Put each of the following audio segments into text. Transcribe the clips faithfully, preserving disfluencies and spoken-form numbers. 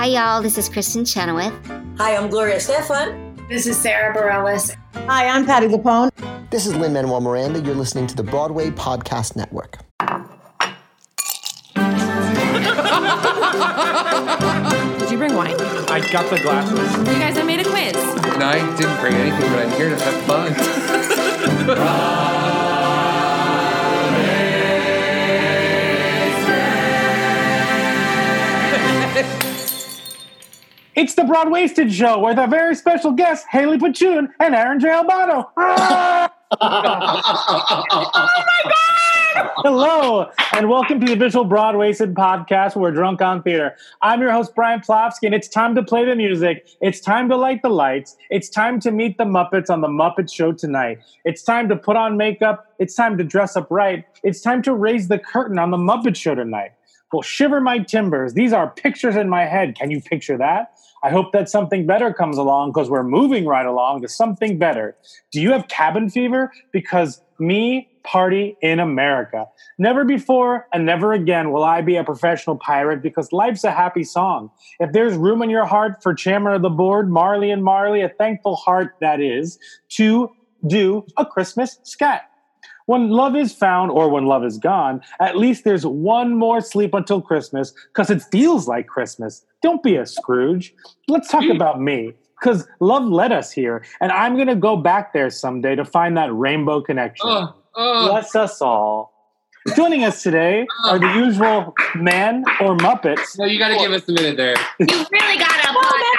Hi, y'all. This is Kristen Chenoweth. Hi, I'm Gloria Stefan. This is Sarah Bareilles. Hi, I'm Patti LuPone. This is Lin-Manuel Miranda. You're listening to the Broadway Podcast Network. Did you bring wine? I got the glasses. You guys, I made a quiz. And I didn't bring anything, but I'm here to have fun. It's the Broadwasted Show with a very special guest, Haley Pachun and Aaron J. Albano. Oh my God! Hello, and welcome to the official Broadwasted podcast where we're drunk on theater. I'm your host, Brian Plofsky, and it's time to play the music. It's time to light the lights. It's time to meet the Muppets on the Muppet Show tonight. It's time to put on makeup. It's time to dress up right. It's time to raise the curtain on the Muppet Show tonight. Well, shiver my timbers. These are pictures in my head. Can you picture that? I hope that something better comes along because we're moving right along to something better. Do you have cabin fever? Because me, party in America. Never before and never again will I be a professional pirate because life's a happy song. If there's room in your heart for chairman of the board, Marley and Marley, a thankful heart that is, to do a Christmas scat. When love is found or when love is gone, at least there's one more sleep until Christmas because it feels like Christmas. Don't be a Scrooge. Let's talk about me because love led us here. And I'm going to go back there someday to find that rainbow connection. Uh, uh, Bless us all. Joining us today are the usual man or Muppets. No, you got to give us a minute there. You really got to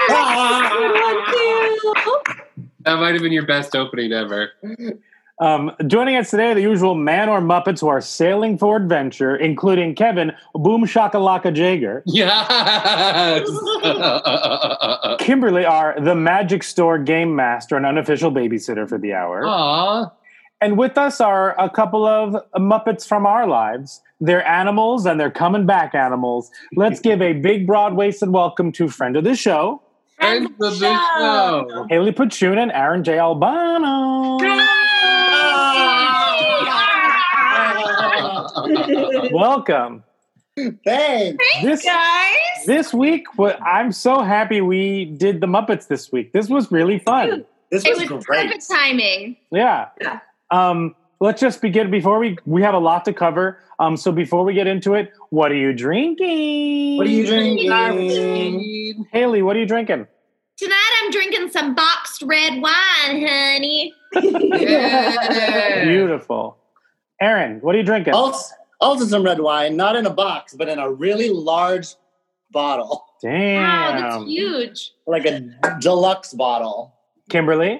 apologize. That might have been your best opening ever. Um, joining us today are the usual man or Muppets who are sailing for adventure, including Kevin Boom Shakalaka Jager. Yes! Kimberly are the Magic Store Game Master and unofficial babysitter for the hour. Aww. And with us are a couple of Muppets from our lives. They're animals and they're coming back animals. Let's give a big broad-waisted welcome to friend of the show. Friend of the show. Haley Pachun and Aaron J. Albano. Welcome. Thanks. This, guys. This week, I'm so happy we did the Muppets this week. This was really fun. This It was, was great. perfect timing. Yeah. Yeah. Um, let's just begin before we we have a lot to cover. Um, so before we get into it, what are you drinking? What are you drinking? Haley, what are you drinking? Tonight I'm drinking some boxed red wine, honey. Yeah. Beautiful. Aaron, what are you drinking? Also, also some red wine, not in a box, but in a really large bottle. Damn. Wow, that's huge. Like a deluxe bottle. Kimberly?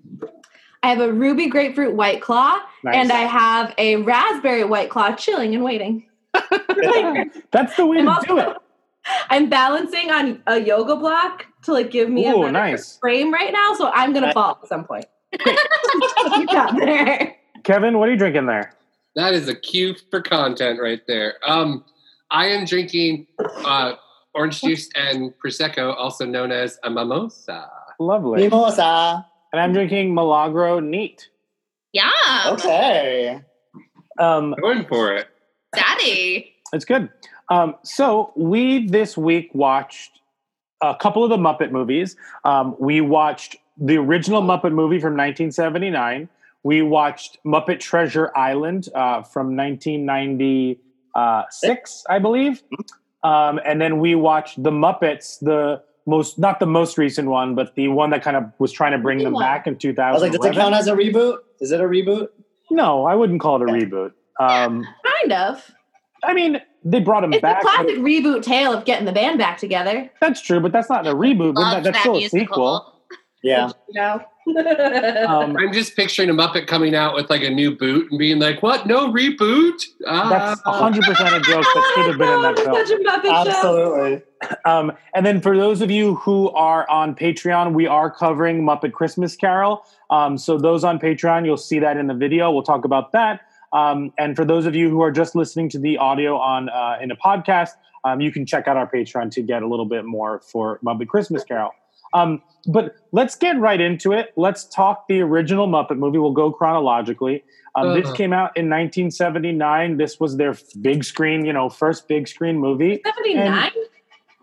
I have a ruby grapefruit White Claw, Nice. and I have a raspberry White Claw chilling and waiting. That's the way to do it. I'm balancing on a yoga block to like give me Ooh, a better nice. frame right now, so I'm gonna Nice. fall at some point. You got there. Kevin, what are you drinking there? That is a cue for content right there. Um, I am drinking uh, orange juice and Prosecco, also known as a mimosa. Lovely. Mimosa. And I'm drinking Milagro Neat. Yeah. Okay. Um, Going for it. Daddy. It's good. Um, so we this week watched a couple of the Muppet movies. Um, we watched the original Muppet movie from nineteen seventy-nine. We watched Muppet Treasure Island uh, from nineteen ninety-six, I believe. Um, and then we watched The Muppets, the most, not the most recent one, but the one that kind of was trying to bring them back in two thousand eleven. I was like, does it count as a reboot? Is it a reboot? No, I wouldn't call it a reboot. Um, Kind of. I mean, they brought him It's back. a classic reboot tale of getting the band back together. That's true, but that's not a reboot. But that, Love that's that still a musical. sequel. Yeah. You know? Um, I'm just picturing a Muppet coming out with like a new boot and being like, what? No reboot? Ah. that's one hundred percent a joke that should have been in that Such film. a Muppet show. Absolutely. Um, and then for those of you who are on Patreon, we are covering Muppet Christmas Carol. Um, so those on Patreon, you'll see that in the video. We'll talk about that. Um, and for those of you who are just listening to the audio on uh, in a podcast, um, you can check out our Patreon to get a little bit more for Muppet Christmas Carol. Um, but let's get right into it. Let's talk the original Muppet movie. We'll go chronologically. Um, Uh-huh. This came out in nineteen seventy-nine. This was their big screen, you know, first big screen movie. seventy-nine?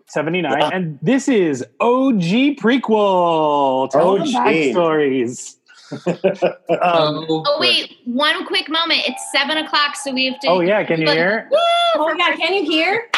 seventy-nine. Yeah. And this is O G prequel. Tell O them G. backstories. um, Oh, Oh wait, one quick moment. It's seven o'clock, so we have to. oh, yeah. Can you Look, hear? Woo! Oh my God, can you hear?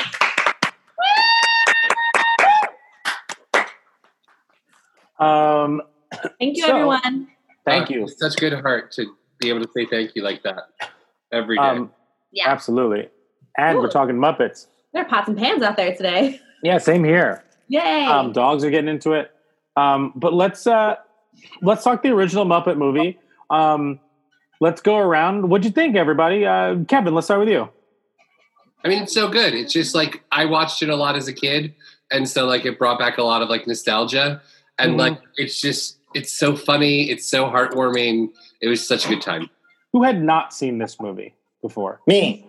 Um, Thank you, So- everyone. thank Uh, you. it's such good heart to be able to say thank you like that every day. Um, Yeah. absolutely. And we're Ooh. talking Muppets. There are pots and pans out there today. Yeah, same here. Yay. Um, dogs are getting into it. Um, but let's uh, let's talk the original Muppet movie. Um, let's go around. What'd you think, everybody? Uh, Kevin, let's start with you. I mean, it's so good. It's just like I watched it a lot as a kid, and so like it brought back a lot of like nostalgia, and Mhm. like it's just it's so funny. It's so heartwarming. It was such a good time. Who had not seen this movie before? Me.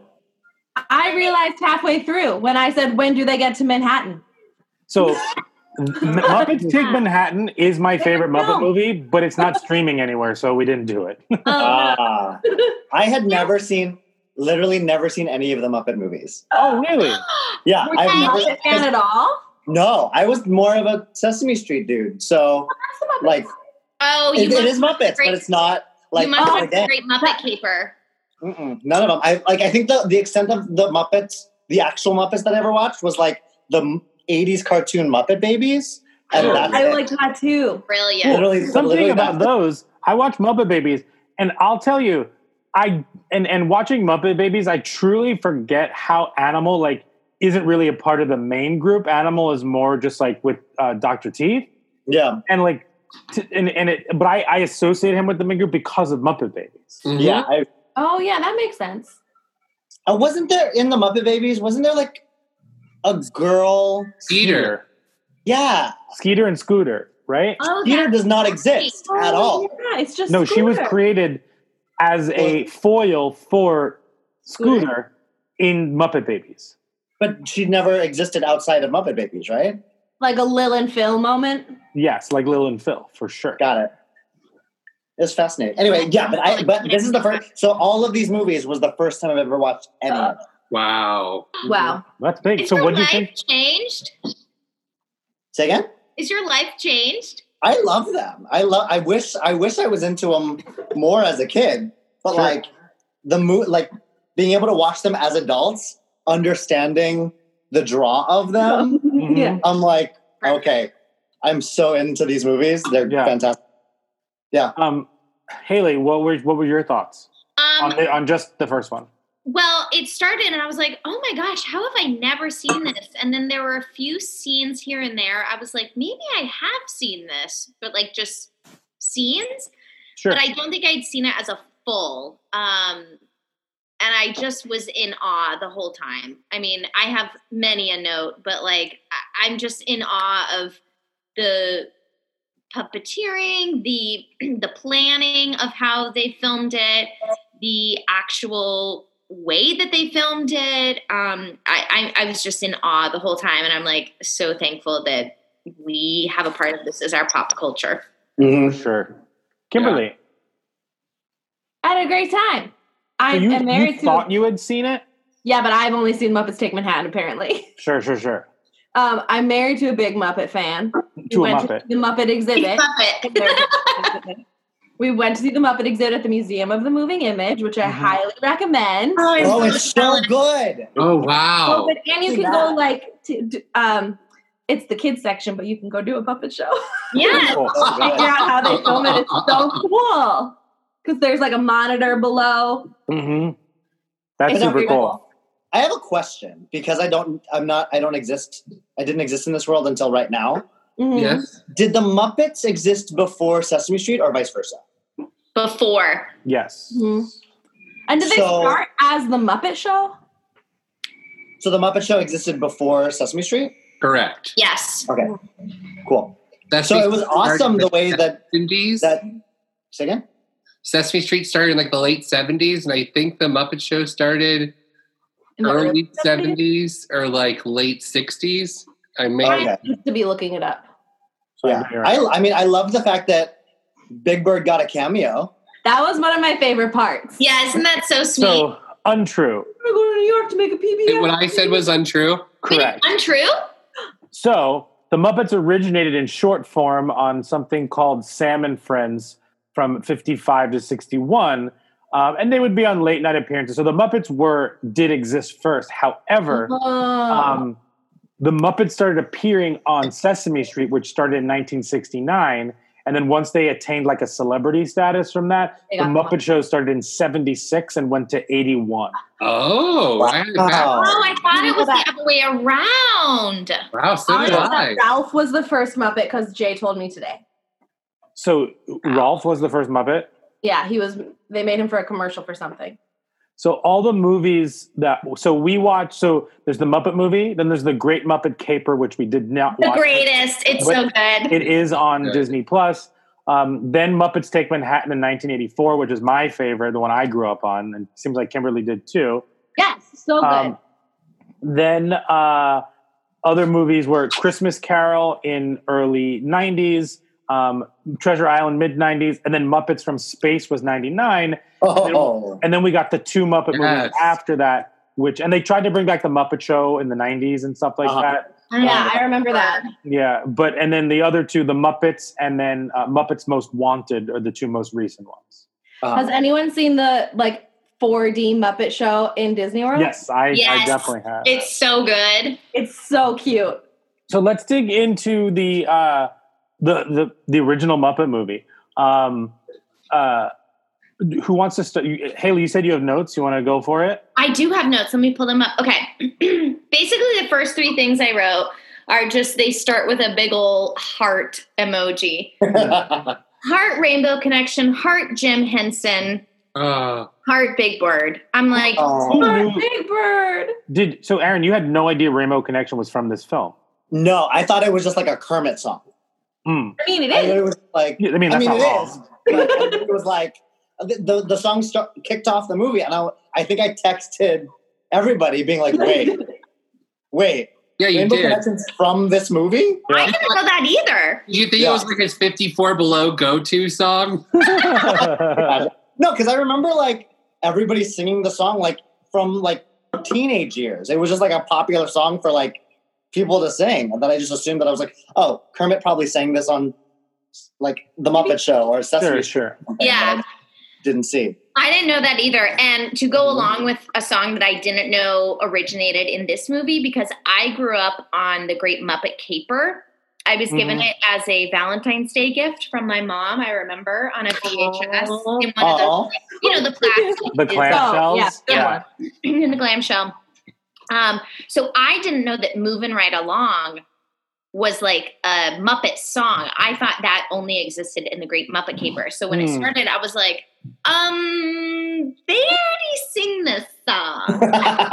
I realized halfway through when I said, when do they get to Manhattan? So, M- Muppets Take Manhattan is my favorite Muppet film. movie, but it's not streaming anywhere, so we didn't do it. Oh, Ah. I had never seen, literally never seen any of the Muppet movies. Oh, really? Yeah, Were I've you never. not a fan at all? No, I was more of a Sesame Street dude. So, like, Oh, you it, must it is have Muppets, great- but it's not like you must oh, have a again, great Muppet caper. mm-mm, none of them. I like. I think the the extent of the Muppets, the actual Muppets that I ever watched was like the eighties cartoon Muppet Babies, and Sure. that's I it. like that too. Brilliant. Literally, Something literally about that's- those. I watch Muppet Babies, and I'll tell you, I and and watching Muppet Babies, I truly forget how Animal like isn't really a part of the main group. Animal is more just like with uh, Doctor Teeth, Yeah, and like, t- and and it. But I, I associate him with the main group because of Muppet Babies. Mhm. yeah. I, Oh, yeah, that makes sense. uh, wasn't there in the Muppet Babies? Wasn't there like a girl? Skeeter. Yeah, Skeeter and Scooter, right? Oh, Peter that's does not right. exist at Oh, all. Yeah, it's just No, she was Scooter. created as a foil for Scooter in Muppet Babies. But she never existed outside of Muppet Babies, right? Like a Lil and Phil moment. Yes, like Lil and Phil for sure. Got it. It's fascinating. Anyway, yeah, but I but this is the first. So all of these movies was the first time I've ever watched any of them. Wow. Wow. That's big. Is So, your what do you life think? changed? Say again. Is your life changed? I love them. I love. I wish. I wish I was into them more as a kid. But Sure. like the mo- like being able to watch them as adults, understanding the draw of them. Mhm. Yeah. I'm like, okay, I'm so into these movies. They're Yeah. fantastic. Um, Haley, what were what were your thoughts Um, on the, on just the first one? Well, it started and I was like, oh my gosh, how have I never seen this? And then there were a few scenes here and there. I was like, maybe I have seen this, but like just scenes. Sure. But I don't think I'd seen it as a full. Um, and I just was in awe the whole time. I mean, I have many a note, but like I- I'm just in awe of the puppeteering, the the planning of how they filmed it, the actual way that they filmed it. Um, I, I I was just in awe the whole time, and I'm like so thankful that we have a part of this as our pop culture. Mhm. For sure. Kimberly, I had a great time. I so you, am married you to. thought you had seen it? Yeah, but I've only seen Muppets Take Manhattan, apparently. Sure, sure, sure. Um, I'm married to a big Muppet fan. To a went Muppet. to the Muppet exhibit. Muppet. We went to see the Muppet exhibit at the Museum of the Moving Image, which I Mhm. highly recommend. Oh, it's so good. Oh, wow. Oh, but, and you See can that. go like to, to, um, it's the kids section, but you can go do a puppet show. Yeah. Cool. So Figure good. out how they film it. It's so cool because there's like a monitor below. Mm-hmm. That's It's super very cool. I have a question because I don't. I'm not. I don't exist. I didn't exist in this world until right now. Mhm. Yes. Did the Muppets exist before Sesame Street or vice versa? Before. Yes. Mhm. And did they So- start as the Muppet Show? So the Muppet Show existed before Sesame Street? Correct. Yes. Okay. Cool. That's So it was awesome the way that seventies. that say again? Sesame Street started in like the late seventies, and I think the Muppet Show started In the early seventies? seventies or like late sixties. I may Okay. I used to be looking it up. So Yeah. you're right. I I mean I love the fact that Big Bird got a cameo. That was one of my favorite parts. Yeah, isn't that so sweet? So untrue. I'm gonna go to New York to make a P B S. what I said was untrue. Wait, Correct. untrue? So the Muppets originated in short form on something called Sam and Friends from fifty-five to sixty-one. Um, and they would be on late night appearances. So the Muppets were did exist first. However, Oh. um, the Muppets started appearing on Sesame Street, which started in nineteen sixty-nine. And then once they attained like a celebrity status from that, They the got Muppet one. Show started in seventy-six and went to eighty-one. Oh, I had that. Wow. Oh, I thought it was the other way around. Wow, so I did know that I. Ralph was the first Muppet because Jay told me today. So Rolf was the first Muppet. Yeah, he was. They made him for a commercial for something. So all the movies that so we watch. So there's the Muppet movie, then there's the Great Muppet Caper, which we did not The watch. greatest. It's But so good. It is on Good. Disney Plus. Um, then Muppets Take Manhattan in nineteen eighty-four, which is my favorite, the one I grew up on, and it seems like Kimberly did too. Yes, so good. Um, then uh, other movies were Christmas Carol in early nineties, um, Treasure Island mid nineties, and then Muppets from Space was ninety-nine. Oh. And then we got the two Muppet Yes. movies after that, which and they tried to bring back the Muppet Show in the nineties and stuff like Uh-huh. that. yeah, I remember that. Yeah, but and then the other two, the Muppets and then uh, Muppets Most Wanted are the two most recent ones. Uh, Has anyone seen the like four D Muppet Show in Disney World? Yes, I, I Yes. definitely have. It's so good. It's so cute. So let's dig into the uh, the the the original Muppet movie. Um, uh, who wants to start? You- Haley, you said you have notes. You want to go for it? I do have notes. Let me pull them up. Okay. Basically, the first three things I wrote are just they start with a big ol' heart emoji. Heart Rainbow Connection, heart Jim Henson, Uh, heart Big Bird. I'm like, Oh. Who Our knew- Big Bird. Did so, Aaron? You had no idea Rainbow Connection was from this film. no, I thought it was just like a Kermit song. Mm. I mean, it I, is. it was like, Yeah, I mean, I that's mean, not it wrong. is. But I think it was like the the, the song start, kicked off the movie, and I I think I texted everybody being like, wait, wait, yeah, you Rainbow did. Connection's from this movie? I didn't know that either. You think Yeah. it was like his fifty-four Below go-to song? No, because I remember like everybody singing the song like from like teenage years. It was just like a popular song for like people to sing, and then I just assumed that I was like, oh, Kermit probably sang this on like the Muppet Show or Sesame Sure, Street. sure. or something Yeah. that I didn't see. I didn't know that either. And to go along with a song that I didn't know originated in this movie, because I grew up on the Great Muppet Caper. I was given Mhm. it as a Valentine's Day gift from my mom, I remember, on a V H S Aw. in one of those, Aw. you know, the plastic. The clam Oh, shells. yeah, good yeah. one. in the glam shell. Um, so I didn't know that Moving Right Along was like a Muppet song. I thought that only existed in the Great Muppet Caper. So when it Hmm. started, I was like, um, they already sing this song.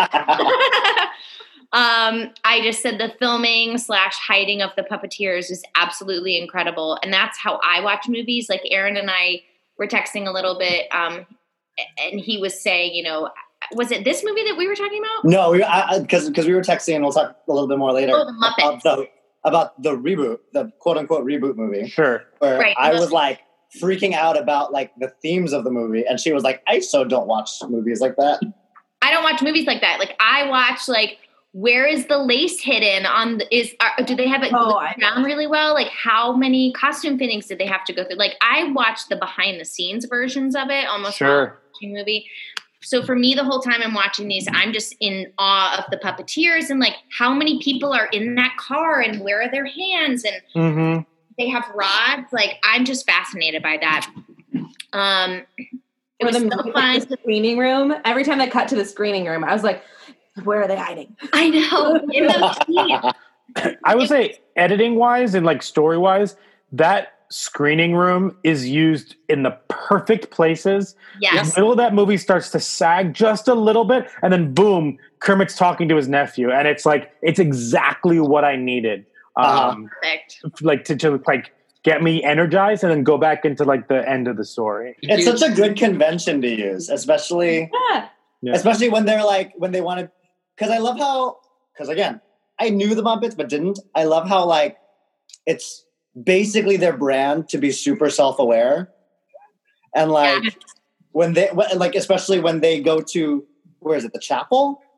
um, I just said the filming slash hiding of the puppeteers is absolutely incredible. And that's how I watch movies. Like Aaron and I were texting a little bit, um, and he was saying, you know, was it this movie that we were talking about? No, because because we were texting, and we'll talk a little bit more later Oh, the Muppets. about the about the reboot, the quote unquote reboot movie, Sure. where Right. I was like freaking out about like the themes of the movie, and she was like, "I so don't watch movies like that." I don't watch movies like that. Like I watch like where is the lace hidden on the, is are, do they have it Oh, glued I- down really well? Like how many costume fittings did they have to go through? Like I watched the behind the scenes versions of it almost while Sure. watching the movie. So for me, the whole time I'm watching these, I'm just in awe of the puppeteers and like how many people are in that car and where are their hands and Mm-hmm. they have rods. Like I'm just fascinated by that. Um, it Or was the, so movie, fun. like, the screening room. Every time they cut to the screening room, I was like, where are they hiding? I know. In the scene. I would say editing wise and like story wise, that screening room is used in the perfect places. Yes. The middle of that movie starts to sag just a little bit, and then boom, Kermit's talking to his nephew, and it's like it's exactly what I needed. Uh-huh. Um, Perfect. like to, to like get me energized and then go back into like the end of the story. It's such a good convention to use, especially Yeah. Yeah. especially when they're like when they wanted. Because I love how, because again, I knew the Muppets but didn't. I love how like it's basically their brand to be super self-aware, and like Yeah. when they when- like especially when they go to where is it the chapel,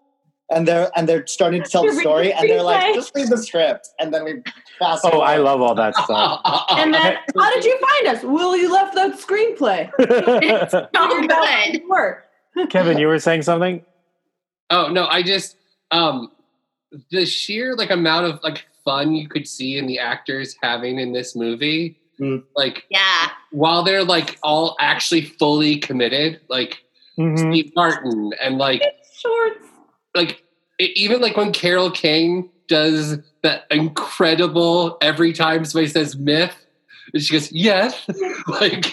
and they're and they're starting to tell the story, and they're like, "Just read the script," and then we pass. Oh, I love all that stuff. And then, how did you find us? Well, you left that screenplay. It's so good. Work. Kevin, you were saying something? Oh no, I just um the sheer like amount of like fun you could see in the actors having in this movie. Mm. Like Yeah. while they're like all actually fully committed, like Mhm. Steve Martin and like Shorts. like it, even like when Carol Kane does that incredible every time somebody says myth, and she goes, yes. Like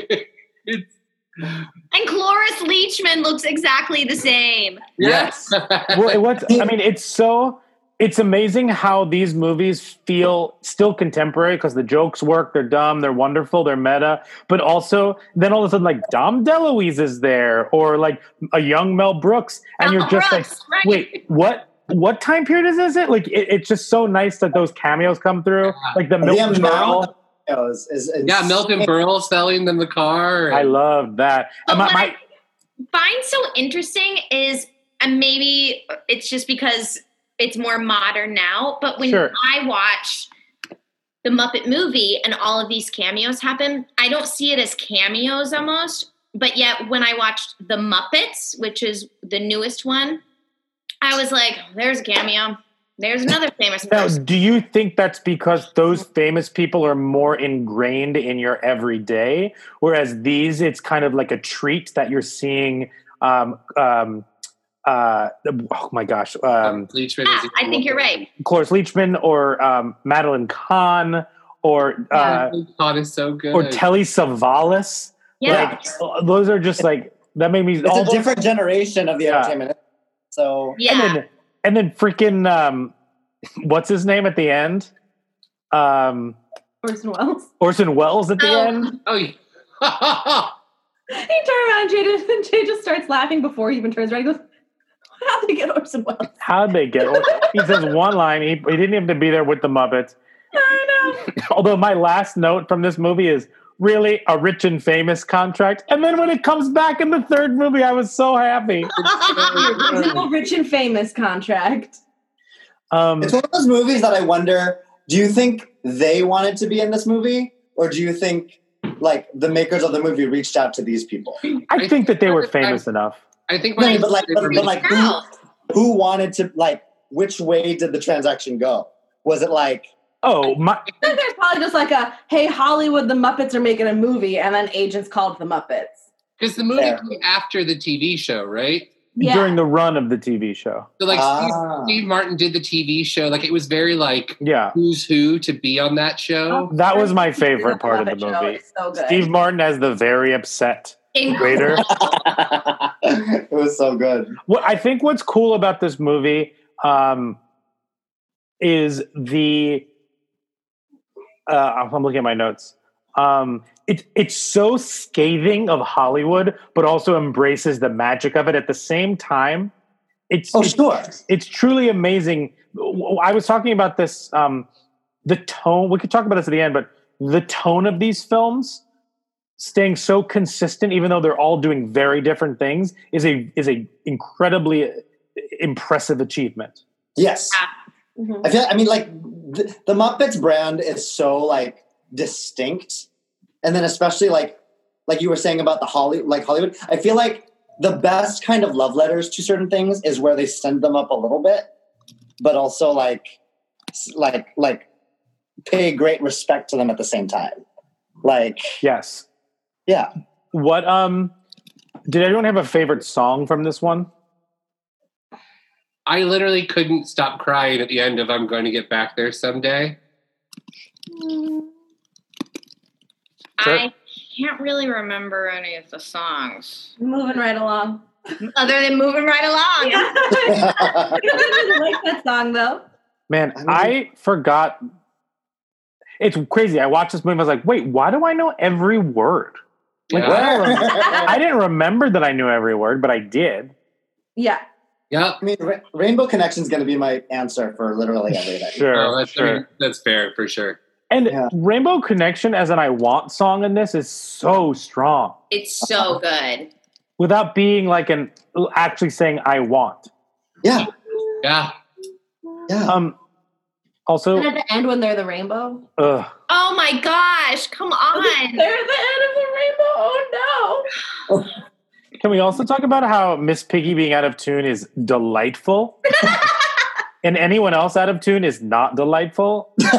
it's And Cloris Leachman looks exactly the same. yes. Well, it, what's, I mean, it's so it's amazing how these movies feel still contemporary because the jokes work, they're dumb, they're wonderful, they're meta, but also then all of a sudden like Dom DeLuise is there or like a young Mel Brooks, and Mel you're just Brooks, like, right. wait, what? What time period is this? It like it, it's just so nice that those cameos come through, like the The Milton amount Berle. is, is Yeah, Milton insane. Berle selling them the car. I love that. But And my- what my- I find so interesting is, and maybe it's just because it's more modern now, but when Sure. I watch the Muppet movie and all of these cameos happen, I don't see it as cameos almost. But yet when I watched The Muppets, which is the newest one, I was like, there's a cameo. There's another famous Now, person. do you think that's because those famous people are more ingrained in your everyday, whereas these, it's kind of like a treat that you're seeing? Um, um, uh, oh my gosh, um, Leachman Yeah, is I think you're right. Cloris Leachman or um, Madeline Kahn or uh, God is so good. or Telly Savalas. Yeah. Like, those are just like that made me. It's almost- a different generation of the Yeah. entertainment. So Yeah. And then, and then freaking, um, what's his name at the end? Um, Orson Welles. Orson Welles at the Oh. end. Oh, yeah. He turned around and Jay just, and Jay just starts laughing before he even turns around. He goes, how'd they get Orson Welles? How'd they get? He says one line. He, he didn't have to be there with the Muppets. I know. Although my last note from this movie is really a rich and famous contract. And then when it comes back in the third movie, I was so happy. Original rich and famous contract. Um, it's one of those movies that I wonder, do you think they wanted to be in this movie? Or do you think like the makers of the movie reached out to these people? I think that they were famous enough. I think No, when but like, but, but like who, Girl. who wanted to, like, which way did the transaction go? Was it like, Oh, my, I think there's probably just like a, hey, Hollywood, the Muppets are making a movie, and then agents called the Muppets. because the movie Fair. came after the T V show, right? Yeah. during the run of the T V show. So like Ah. Steve, Steve Martin did the T V show. Like it was very like Yeah. who's who to be on that show. That was my favorite part of the Muppet show. movie. It's so good. Steve Martin as the very upset waiter. it was so good. What I think what's cool about this movie um, is the. Uh, I'm looking at my notes. Um, it, it's so scathing of Hollywood, but also embraces the magic of it at the same time. It's Oh, it's, sure. it's truly amazing. I was talking about this. Um, the tone. We could talk about this at the end, but the tone of these films staying so consistent, even though they're all doing very different things, is a is a incredibly impressive achievement. Yes. Mhm. I feel. I mean, like the, the Muppets brand is so like distinct, and then especially like like you were saying about the Holly like Hollywood. I feel like the best kind of love letters to certain things is where they send them up a little bit, but also like s- like like pay great respect to them at the same time. Like Yes. yeah, What um did everyone have a favorite song from this one? I literally couldn't stop crying at the end of I'm going to get back there someday. Sure. I can't really remember any of the songs Moving right along. other than moving right along. I really like that song, though. Man, I mean- I forgot. It's crazy. I watched this movie and I was like, wait, why do I know every word? Like, Yeah. I, don't rem- I didn't remember that I knew every word, but I did. Yeah. Yep. I mean, Ra- Rainbow Connection is going to be my answer for literally everything. Sure, Oh, that's, I sure. mean, that's fair for sure. And Yeah. Rainbow Connection as an I Want song in this is so strong It's so good. without being like an actually saying I want. Yeah, Yeah. Yeah. Um. Also, And at the end when they're the rainbow. ugh. Oh my gosh, come on. They're at the end of the rainbow. Oh no. Can we also talk about how Miss Piggy being out of tune is delightful, and anyone else out of tune is not delightful? Miss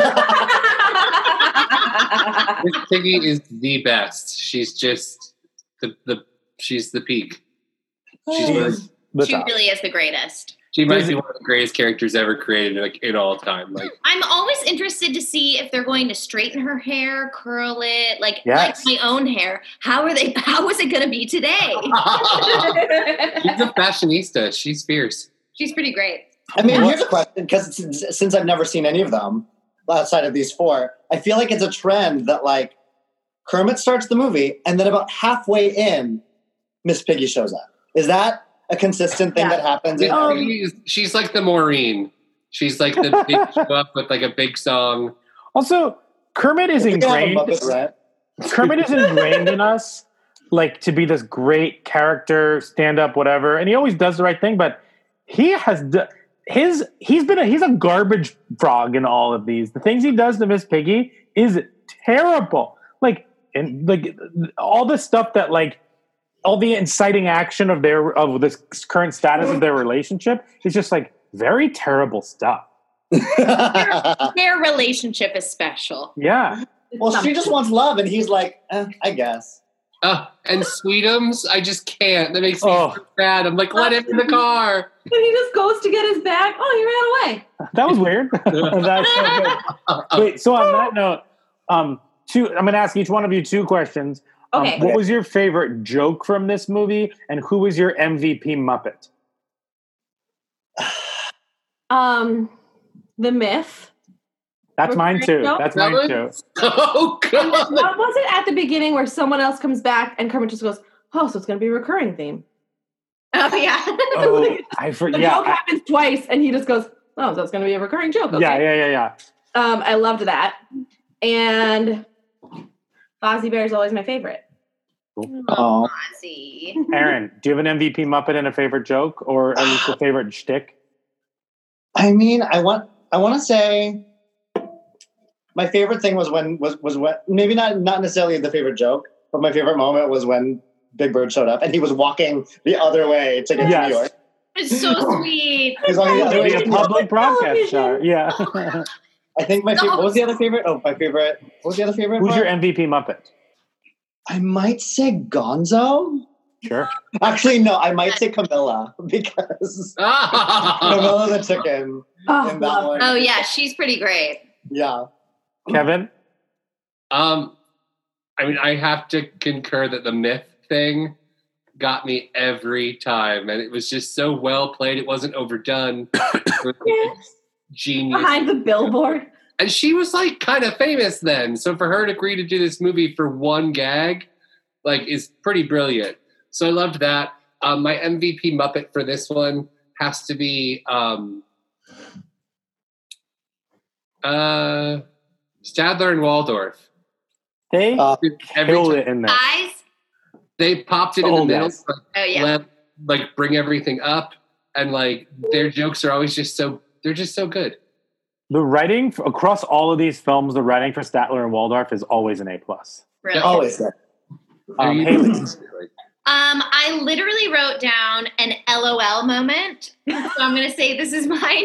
Piggy is the best. She's just the, the she's the peak. She's really, The She top. really is the greatest. she might be one of the greatest characters ever created, like in all time. Like I'm always interested to see if they're going to straighten her hair, curl it, like Yes. like my own hair. How are they? How is it going to be today? she's a fashionista. She's fierce. She's pretty great. I mean, here's a question, because since, since I've never seen any of them outside of these four, I feel like it's a trend that, like, Kermit starts the movie, and then about halfway in, Miss Piggy shows up. Is that a consistent thing Yeah. that happens? in Miss every- Piggy is- she's like the Maureen. She's like the big show up with like a big song. Also, Kermit is We can have a ingrained. Muppet rant. Kermit is ingrained in us, like to be this great character, stand up, whatever, and he always does the right thing. But he has d- his he's been a, he's a garbage frog in all of these. The things he does to Miss Piggy is terrible. Like and like all the stuff that like all the inciting action of their of this current status of their relationship is just like very terrible stuff. Their relationship is special. Yeah. Well, she just wants love, and he's like, eh, I guess. Uh, and Sweetums, I just can't. That makes me Oh. so sad. I'm like, let him in the car. And he just goes to get his bag. Oh, he ran away. That was weird. That's so good. Wait, so on that note, um, two. I'm going to ask each one of you two questions. Um, Okay. what was your favorite joke from this movie, and who was your M V P Muppet? Um, the myth. That's mine too. Joke? That's mine too. Oh, God. What was it at the beginning where someone else comes back and Kermit just goes, "Oh, so it's going to be a recurring theme." Oh yeah. Oh, I The forget. joke Yeah, I- happens twice, and he just goes, "Oh, so it's going to be a recurring joke." Okay. yeah, yeah, yeah, yeah. Um, I loved that, and Fozzie Bear is always my favorite. Oh. Ozzy. Aaron, do you have an M V P Muppet and a favorite joke, or at least a favorite shtick? I mean, I want I want to say my favorite thing was when was was when maybe not not necessarily the favorite joke, but my favorite moment was when Big Bird showed up and he was walking the other way to get Yes. to New York. It's so sweet. He was walking the other way Maybe to a New York. public broadcast star. Yeah. I think my favorite. What was the other favorite? Oh, my favorite. What was the other favorite? Who's part? your M V P Muppet? I might say Gonzo. Sure. Actually, no. I might say Camilla because Camilla the chicken Oh, in that love one. Oh yeah, she's pretty great. Yeah. Kevin? Um, I mean, I have to concur that the myth thing got me every time, and it was just so well played. It wasn't overdone. It was Yes. genius. behind the billboard. And she was like kind of famous then, so for her to agree to do this movie for one gag, like, is pretty brilliant. So I loved that. Um, my M V P Muppet for this one has to be um, uh, Stadler and Waldorf. They Uh, Every killed time it in there. Eyes. they popped it in the Oh, middle, yes. like, Oh yeah. let, like bring everything up, and like their jokes are always just so they're just so good. The writing f- across all of these films, the writing for Statler and Waldorf is always an A plus. Really. Always good. Are Um, you- Haley. Um, I literally wrote down an LOL moment. So I'm going to say this is mine.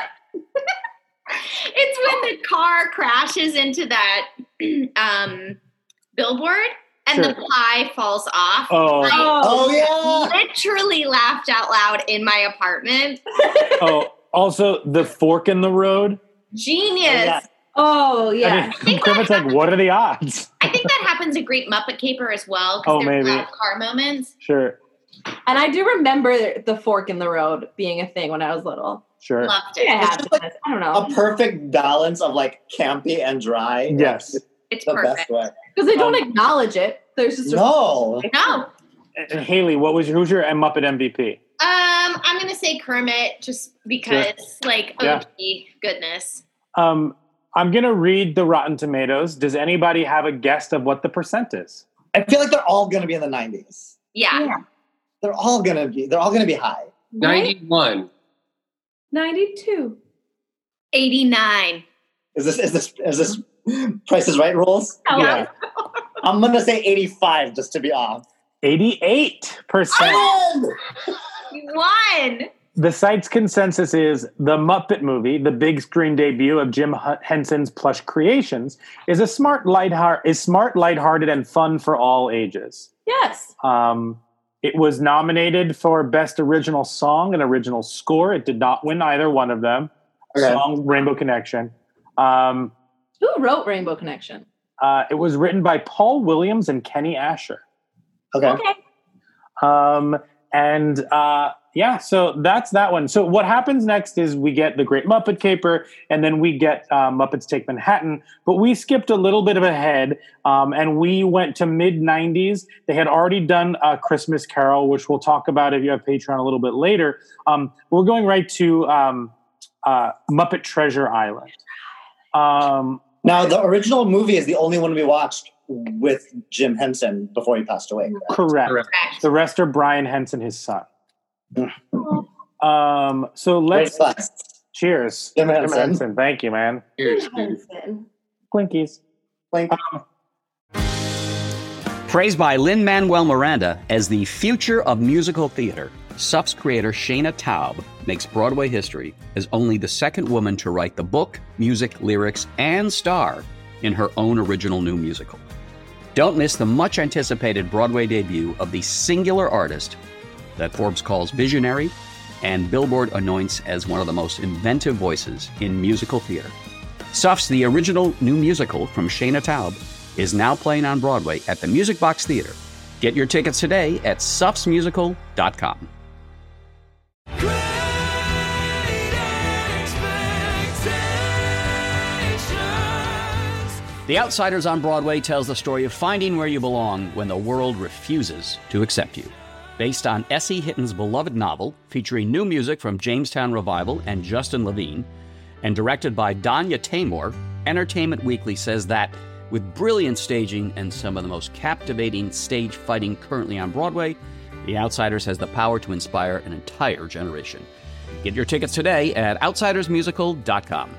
It's when the car crashes into that um, billboard and Sure. the pie falls off. Oh, I Oh yeah. literally laughed out loud in my apartment. oh, also the fork in the road. Genius. Oh, yeah. I mean, Kermit's like, what are the odds? I think that happens in Great Muppet Caper as well. Oh, Because there's maybe. loud car moments. Sure, And I do remember the fork in the road being a thing when I was little. sure. Loved I think I it. have It's just this. I don't A know. perfect balance of like campy and dry. Yes. It's The perfect. best way. Because they don't Um, acknowledge it. There's just a No. No. And and Haley, what was your, who's your Muppet M V P? Um, I'm gonna say Kermit just because, like, O Yeah. G goodness. Um, I'm gonna read the Rotten Tomatoes. Does anybody have a guess of what the percent is? I feel like they're all gonna be in the nineties. Yeah. Yeah. They're all gonna be. They're all gonna be high. ninety-one. ninety-two. eighty-nine. Is this is this is this Price is Right rules? Hello? Yeah. I'm gonna say eighty-five just to be off. eighty-eight percent. You won. The site's consensus is The Muppet Movie, the big screen debut of Jim H- Henson's Plush Creations, is a smart, lightheart, is smart, lighthearted, and fun for all ages. Yes. Um, it was nominated for Best Original Song and Original Score. It did not win either one of them. Okay. Song Rainbow Connection. Um, Who wrote Rainbow Connection? uh, it was written by Paul Williams and Kenny Asher. Okay. Okay. Um, and uh, yeah, so that's that one. So what happens next is we get The Great Muppet Caper, and then we get uh, Muppets Take Manhattan. But we skipped a little bit of ahead, um, and we went to mid nineties. They had already done a Christmas Carol, which we'll talk about if you have Patreon a little bit later. Um, we're going right to um, uh, Muppet Treasure Island. Um, Now the original movie is the only one we watched with Jim Henson before he passed away. correct. Correct. Correct. The rest are Brian Henson, his son. Um, so Great let's class. cheers. Jim Henson. Thank you, man. Here's dude. Clinkies. Like, Praised by Lin-Manuel Miranda as the future of musical theater, S U F's creator Shayna Taub makes Broadway history as only the second woman to write the book, music, lyrics, and star in her own original new musical. Don't miss the much-anticipated Broadway debut of the singular artist that Forbes calls visionary and Billboard anoints as one of the most inventive voices in musical theater. S U F's The Original New Musical from Shayna Taub is now playing on Broadway at the Music Box Theater. Get your tickets today at sufs musical dot com. The Outsiders on Broadway tells the story of finding where you belong when the world refuses to accept you. Based on Essie Hitton's beloved novel, featuring new music from Jamestown Revival and Justin Levine, and directed by Danya Taymor, Entertainment Weekly says that, with brilliant staging and some of the most captivating stage fighting currently on Broadway, The Outsiders has the power to inspire an entire generation. Get your tickets today at outsiders musical dot com.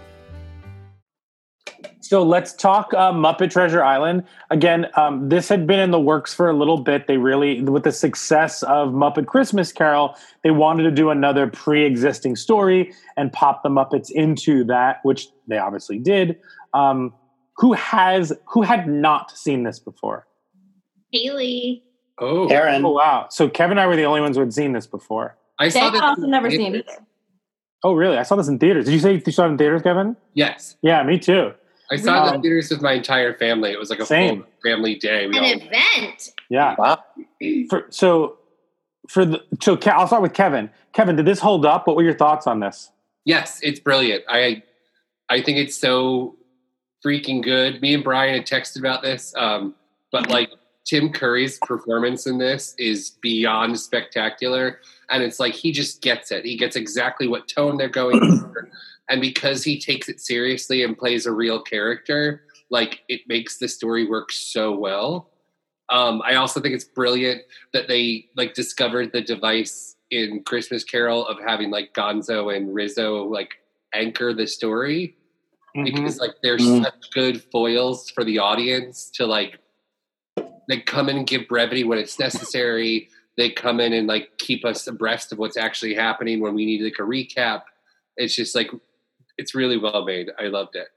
So let's talk uh, Muppet Treasure Island. Again, um, this had been in the works for a little bit. They really, with the success of Muppet Christmas Carol, they wanted to do another pre-existing story and pop the Muppets into that, which they obviously did. Um, who has, who had not seen this before? Haley. Oh, Aaron. Oh, wow. So Kevin and I were the only ones who had seen this before. I saw I've this. also never seen it either. Oh, really? I saw this in theaters. Did you say you saw it in theaters, Kevin? Yes, Yeah, me too. I saw it in Um, theaters with my entire family. It was like a Same. full family day. We An all event. Yeah. Wow. For, so, for the so Ke- I'll start with Kevin. Kevin, did this hold up? What were your thoughts on this? Yes, it's brilliant. I I think it's so freaking good. Me and Brian had texted about this, um, but like Tim Curry's performance in this is beyond spectacular, and it's like he just gets it. He gets exactly what tone they're going for, and because he takes it seriously and plays a real character, like it makes the story work so well. Um, I also think it's brilliant that they like discovered the device in Christmas Carol of having like Gonzo and Rizzo like anchor the story, because like they're Mhm. such good foils for the audience to like they come in and give brevity when it's necessary. They come in and like keep us abreast of what's actually happening when we need like a recap. It's just like it's really well made. I loved it.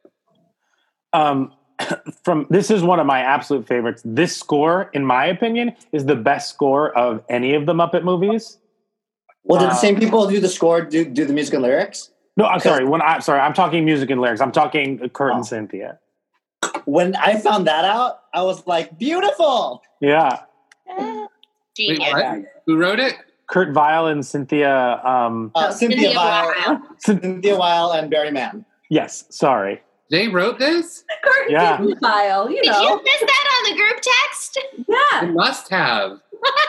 Um, from this is one of my absolute favorites. This score, in my opinion, is the best score of any of the Muppet movies. Well, did the Uh, same people do the score, do, do the music and lyrics? No, I'm sorry. When I sorry, I'm talking music and lyrics. I'm talking Kurt and Oh. Cynthia. When I found that out, I was like, beautiful. Yeah, Wait, Genius. what? Who wrote it? Kurt Vile and Cynthia. Um, Uh, Cynthia Cynthia Weil, Weil. Cynthia Weil and Barry Mann. yes, sorry. They wrote this? Kurt Yeah. and file, you Did you know. miss that on the group text? They Yeah. must have.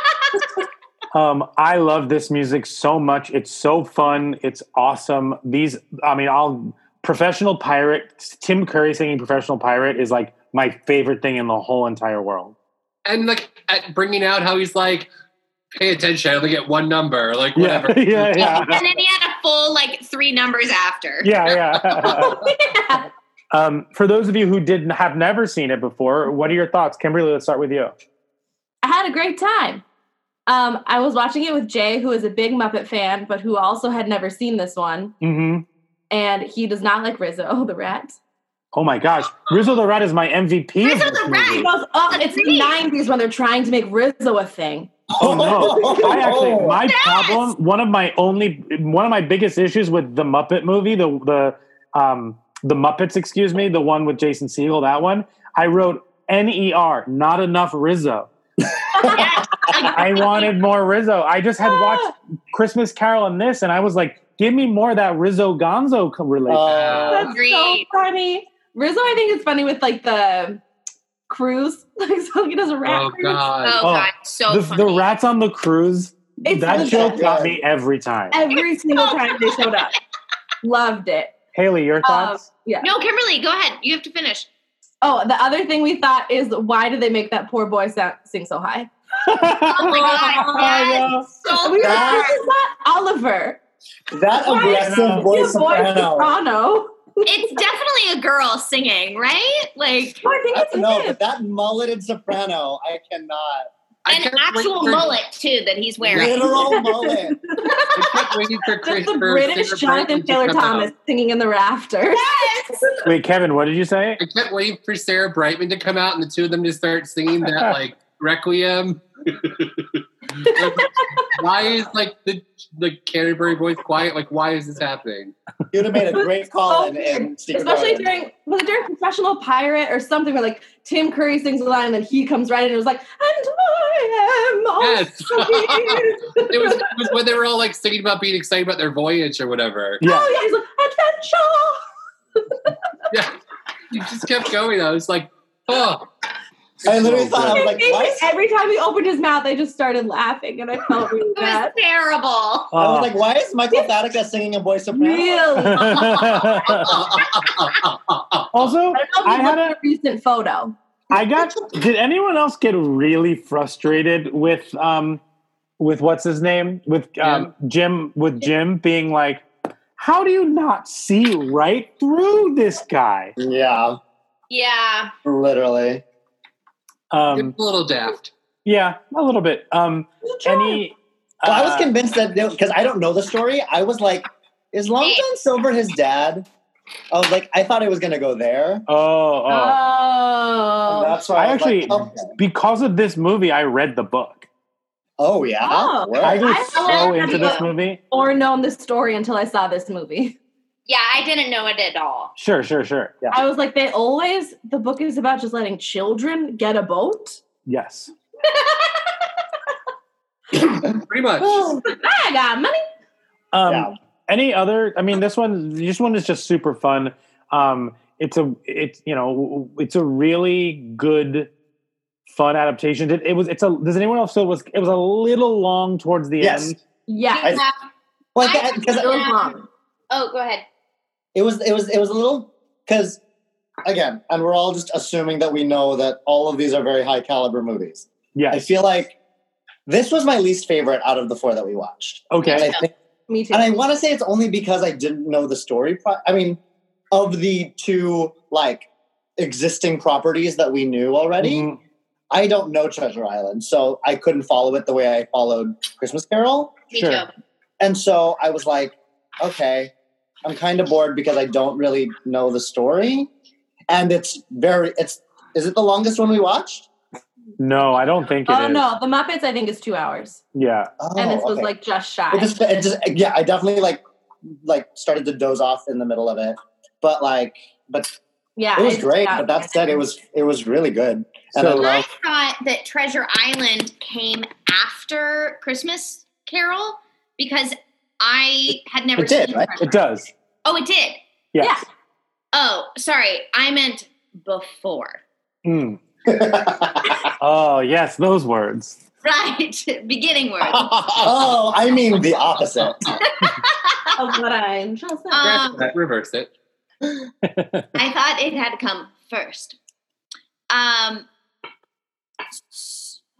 Um, I love this music so much. It's so fun. It's awesome. These, I mean, I'll Professional Pirate. Tim Curry singing Professional Pirate is like my favorite thing in the whole entire world. And like at bringing out how he's like, pay attention. I only get one number, like Yeah, whatever. yeah, yeah. And then he had a full like three numbers after. Yeah, yeah. Yeah. Um, for those of you who didn't have never seen it before, what are your thoughts? Kimberly, let's start with you. I had a great time. Um, I was watching it with Jay, who is a big Muppet fan, but who also had never seen this one. Mm-hmm. And he does not like Rizzo, the rat. Oh my gosh. Rizzo the Rat is my M V P. Rizzo of this the Rat! He movie. goes, oh, it's the nineties when they're trying to make Rizzo a thing. Oh no! I actually, my problem, one of my only, one of my biggest issues with the Muppet movie, the the um the Muppets, excuse me, the one with Jason Segel, that one, I wrote N E R, not enough Rizzo. I wanted more Rizzo. I just had watched Christmas Carol and this, and I was like, give me more of that Rizzo Gonzo co- relation. Uh, That's so Agreed. funny. Rizzo, I think it's funny with like the cruise. Like, so he does a rat Oh cruise. God. Oh, Oh, God, so the, funny. the rats on the cruise, It's that the show best. got me every time. Every single time they showed up. Loved it. Haley, your thoughts? Um, yeah. No, Kimberly, go ahead. You have to finish. Oh, the other thing we thought is why did they make that poor boy sound, sing so high? Oh my God, yes. So We were good. like, this is not Oliver. that aggressive voice Your boy soprano. soprano. It's definitely a girl singing, right? Like Oh, I think I it's don't know, him. but that mulleted soprano, I cannot. I an kept actual waiting for- mullet too that he's wearing. Literal mullet. I kept waiting for That's Chris the for British Sarah Jonathan Brightman to Taylor come out. Thomas singing in the rafters. Yes. Wait, Kevin, what did you say? I kept waiting for Sarah Brightman to come out and the two of them to start singing that like Requiem. Like, why is like the the Canterbury voice quiet? Like, why is this happening? You would have made a great call in, Oh, in Secret Especially Garden. during was it during Professional Pirate or something where like Tim Curry sings a line and then he comes right in and was like, and I am also Yes. here." It was, it was when they were all like singing about being excited about their voyage or whatever. Yeah. Oh yeah, he's like adventure. Yeah, you just kept going. I was like, oh, I literally So thought, I was like, It- why is, every time he opened his mouth, I just started laughing and I felt really It was bad. terrible. I was Uh, like, why is Michael Thaddeus singing a voice soprano? Really? also, I don't know if I you had looked at a, a recent photo. I got. Did anyone else get really frustrated with um, with what's his name with um, Jim with Jim being like, how do you not see right through this guy? Yeah, Yeah. literally. Um, it's a little daft. yeah, a little bit. Um, any? Well, I was uh, convinced that, because I don't know the story, I was like, is Long John Silver his dad? I was like, I thought it was going to go there. Oh, oh. Oh. And that's why I, I was actually, like, okay. because of this movie, I read the book. Oh, yeah? Oh. Word. I was I so love into the this book. movie. Or known this story until I saw this movie. Yeah, I didn't know it at all. Sure, sure, sure. Yeah. I was like, they always, the book is about just letting children get a boat. Yes. Pretty much. I got money. Um, Yeah. Any other? I mean, this one, this one is just super fun. Um, it's a, it's you know, it's a really good, fun adaptation. It, it was. It's a. Does anyone else feel it was? It was a little long towards the Yes. end. Yeah. I- Well, I- that- 'cause It was long. Oh, go ahead. it was, it was, it was a little, because, again, and we're all just assuming that we know that all of these are very high caliber movies. I Yes. feel like this was my least favorite out of the four that we watched. Okay. And I think Me too. And I want to say it's only because I didn't know the story. Pro- I mean, of the two like existing properties that we knew already, Mhm. I don't know Treasure Island, so I couldn't follow it the way I followed Christmas Carol. Me Sure. too. And so I was like, okay, I'm kind of bored because I don't really know the story. And it's very, it's, is it the longest one we watched? No, I don't think it is. Oh no, the Muppets I think is two hours, Yeah. Oh, and this was okay. like just shy. It just, it just, yeah, I definitely like, like started to doze off in the middle of it. But like, but yeah, it was I- great. yeah. But that said, it was, it was really good. And I So- I love, thought that Treasure Island came after Christmas Carol because I had never It did, seen right? Treasure It does. Oh, it did. Yes. Oh, sorry. I meant before. Mm. Oh, yes, those words. Right. Beginning words. oh, I mean the opposite. Of what I'm just saying. Um, Scratch that, reverse it. I thought it had to come first. Um,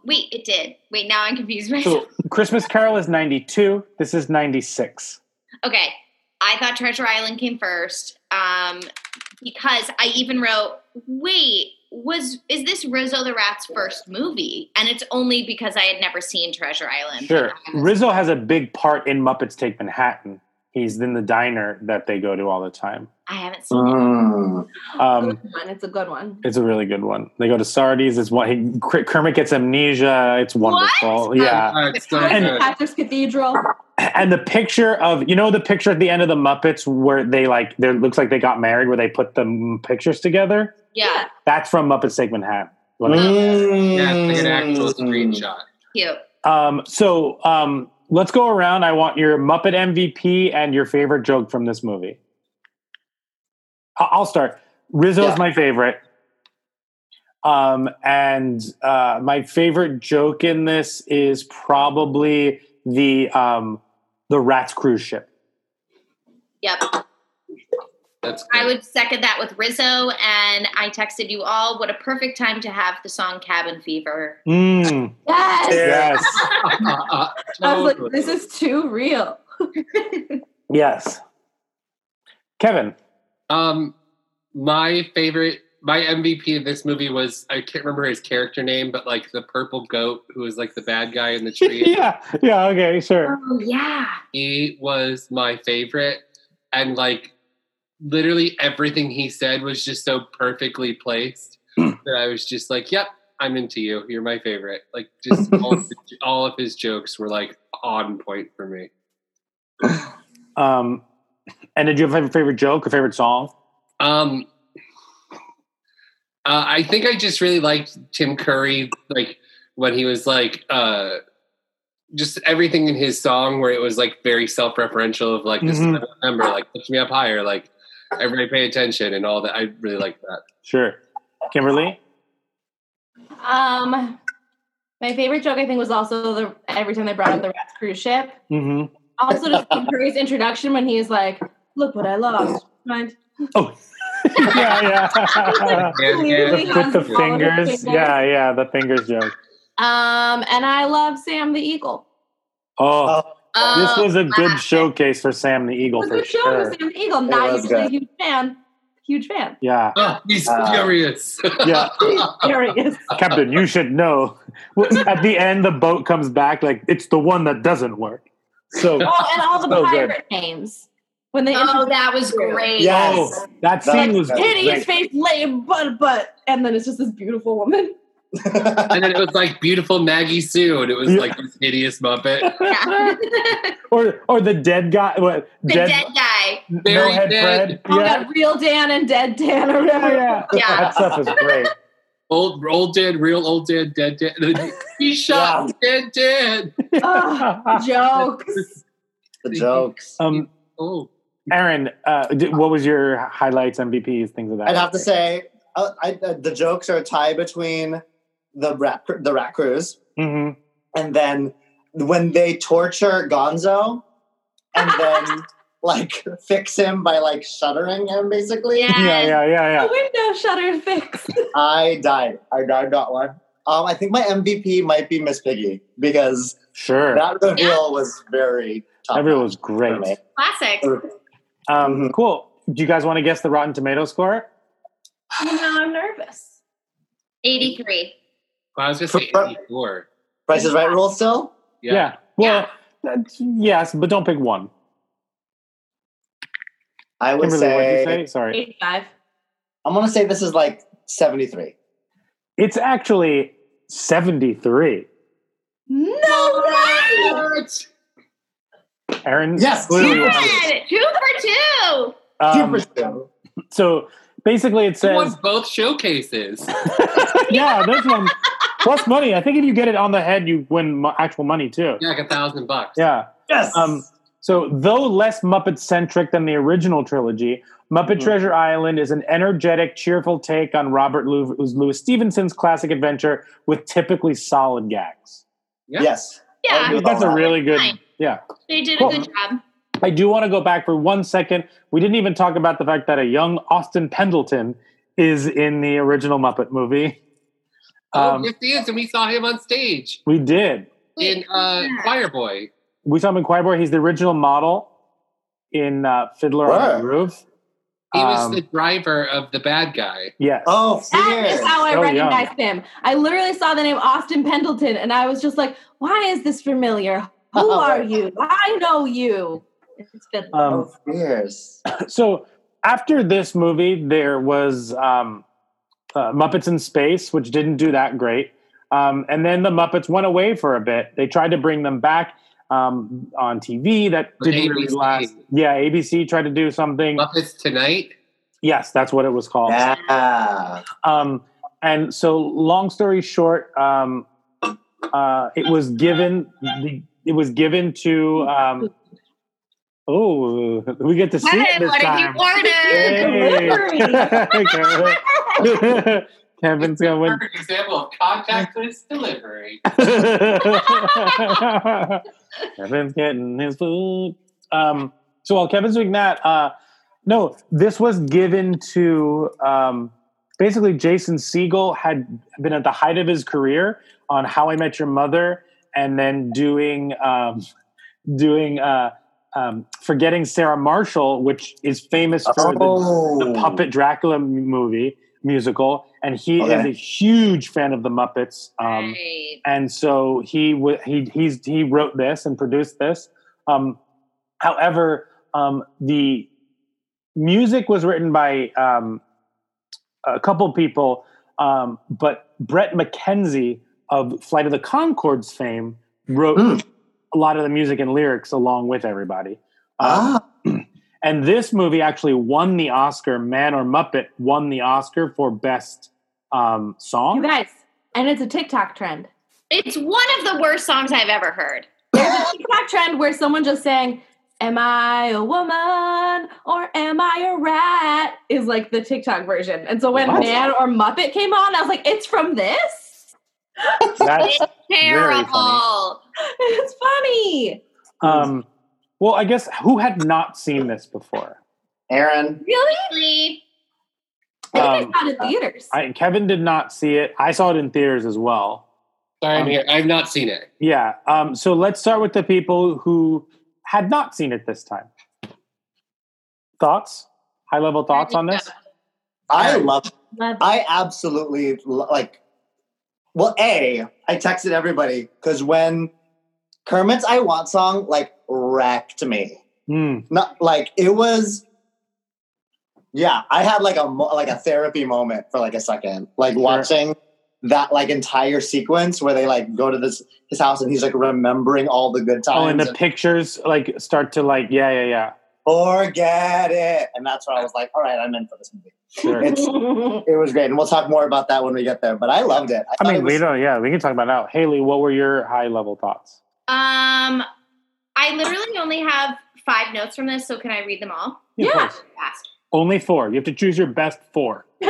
Wait, it did. Wait, now I'm confused myself. So Christmas Carol is ninety-two. This is ninety-six. Okay, I thought Treasure Island came first um, because I even wrote, wait, was is this Rizzo the Rat's first movie? And it's only because I had never seen Treasure Island. Sure. Rizzo has a big part in Muppets Take Manhattan. He's in the diner that they go to all the time. I haven't seen Mm. Um, It's a good one. it's a really good one. They go to Sardi's. It's one. He, Kermit gets amnesia. It's wonderful. What? Yeah. Oh, it's so And good. Patrick's Cathedral. And the picture of, you know, the picture at the end of the Muppets where they like, there looks like they got married, where they put the m- pictures together. Yeah, That's from Muppets Take Manhattan. Mm. Yeah, it's like an actual screenshot. cute. Um, so um, let's go around. I want your Muppet M V P and your favorite joke from this movie. I- I'll start. Rizzo's Yeah. my favorite. Um, and uh, my favorite joke in this is probably the um, the Rat's cruise ship. Yep. That's I good. would second that with Rizzo, and I texted you all, what a perfect time to have the song Cabin Fever. Mm, Yes. yes, I was like, this is too real. yes. Kevin. Um, my favorite, my M V P of this movie was, I can't remember his character name, but like the purple goat who was like the bad guy in the tree. yeah, yeah. Okay, sure. Oh, yeah. He was my favorite, and like literally everything he said was just so perfectly placed that I was just like, "Yep, I'm into you. You're my favorite." Like just all, of, the, all of his jokes were like on point for me. Um, and did you have a favorite joke or favorite song? Um, uh, I think I just really liked Tim Curry, like when he was like, uh, just everything in his song where it was like very self-referential of like, this Mhm. is what I remember, like lift me up higher, like everybody pay attention and all that. I really liked that. Sure. Kimberly? Um, my favorite joke, I think, was also the every time they brought up the Rat's cruise ship. Mm-hmm. Also, just Tim Curry's introduction when he's like, "Look what I lost." Mind. Oh, yeah, yeah. Clearly With has the all of his fingers. fingers. Yeah, yeah, the fingers joke. Um, and I love Sam the Eagle. Oh, Oh, this was a good wow. showcase for Sam the Eagle It was for a good show sure. for Sam the Eagle. Not was usually a good. huge fan. Huge fan. Yeah, Oh, he's Uh, furious. yeah. There he is. Captain, you should know. Well, at the end, the boat comes back like it's the one that doesn't work. So, Oh, and all the So good. pirate names. When they Oh, introduced that was great. Yes. oh, that That scene was was good. hideous great. face, lame butt, butt, and then it's just this beautiful woman. And then it was like beautiful Maggie Sue, and it was Yeah. like this hideous Muppet. Yeah. Or, or the dead guy. What? the dead, guy. No Very head dead. Fred. Oh, Yeah, God, real Dan and dead Dan or yeah, whatever. yeah. Yeah. That stuff is great. Old, old dead, real old dead, dead dead. He shot dead dead. Oh, jokes. The jokes. Um, Oh, Aaron, uh, d- what was your highlights, M V Ps, things of that? I'd have to nature? say uh, I, uh, the jokes are a tie between the rat, the rat cruise Mhm. and then when they torture Gonzo and then like fix him by like shuttering him basically. Yeah. Yeah, yeah, yeah, yeah. The window shutter fix. I died. I died that one. Um, I think my M V P might be Miss Piggy because Sure. that reveal was very tough. Everyone was great. Classic. Um, Mhm. Cool. Do you guys want to guess the Rotten Tomato score? Now I'm nervous. eighty-three. I was just say eighty-four. Price is Right rule still? Yeah. Well, that's, yes, but don't pick one. I would Kimberly, what did you say, say? Sorry. eighty-five. I'm gonna say this is like seventy-three. It's actually seventy-three. No way! What? Aaron? Yes. clearly Good. won. Two for two. Um, Super two. so basically it Who says, won both showcases? yeah, this one, plus money. I think if you get it on the head, you win mo- actual money too. Yeah, like a thousand bucks. Yeah. Yes. Um, so, though less Muppet-centric than the original trilogy, Muppet Mhm. Treasure Island is an energetic, cheerful take on Robert Louis, Louis Stevenson's classic adventure with typically solid gags. Yeah. Yes. Yeah. Oh, That's a Fine. really good, Fine. yeah. They did Cool. a good job. I do want to go back for one second. We didn't even talk about the fact that a young Austin Pendleton is in the original Muppet movie. Oh, Um, yes, he is, and we saw him on stage we did. in uh, Choir Boy. We saw him in Choir Boy. He's the original model in uh, Fiddler on Where? the Roof. He was Um, the driver of the bad guy. Yes. Oh, That is Fear. how I So recognized him. I literally saw the name Austin Pendleton, and I was just like, "Why is this familiar? Who are you? I know you." It's Fiddler. Um, Oh, Fears. so after this movie, there was um, uh, Muppets in Space, which didn't do that great. Um, and then the Muppets went away for a bit. They tried to bring them back um, on T V. That On didn't really A B C. last. Yeah, A B C tried to do something. Muppets Tonight. Yes, that's what it was called. Yeah. Um, and so, long story short, um, uh, it was given. The, it was given to. Um, oh, we get to see it Hey, this what did you time. order? Hey. Kevin's going to win. Perfect example of contactless delivery. Kevin's getting his food. Um, so while Kevin's doing that, uh, no, this was given to um, basically Jason Segel had been at the height of his career on How I Met Your Mother, and then doing um, doing uh, um, Forgetting Sarah Marshall, which is famous for Oh. the, the Puppet Dracula m- movie musical, and he Okay. is a huge fan of the Muppets. Um, Right. and so he w- he he's he wrote this and produced this. Um, however, um, the music was written by um, a couple people, um, but Brett McKenzie of Flight of the Conchords fame wrote Mm. a lot of the music and lyrics along with everybody. Um, Ah. And this movie actually won the Oscar. Man or Muppet won the Oscar for best um, song. You guys, and it's a TikTok trend. It's one of the worst songs I've ever heard. There's a TikTok trend where someone just saying, "Am I a woman or am I a rat?" is like the TikTok version. And so when What? Man or Muppet came on, I was like, "It's from this? That's It's terrible. funny. It's funny." um, well, I guess who had not seen this before? Aaron. Really? Really? I think Um, I saw it in theaters. I, Kevin did not see it. I saw it in theaters as well. Sorry, I'm Um, here. I've not seen it. Yeah. Um, so let's start with the people who had not seen it this time. Thoughts? High level thoughts on this? I love Love- I absolutely lo- like. Well, a I texted everybody because when Kermit's "I Want" song like wrecked me. Mm. Not like it was. Yeah, I had like a mo- like a therapy moment for like a second, like watching that like entire sequence where they like go to this his house and he's like remembering all the good times. Oh, and the pictures like start to like, yeah, yeah, yeah. Forget it, and that's where I was like, all right, I'm in for this movie. Sure. It's it was great, and we'll talk more about that when we get there. But I loved it. I, I thought mean, it was, we don't, yeah, we can talk about it now. Haley, what were your high level thoughts? Um, I literally only have five notes from this, so can I read them all? of Yeah. course. Fast. Only four. You have to choose your best four. Okay,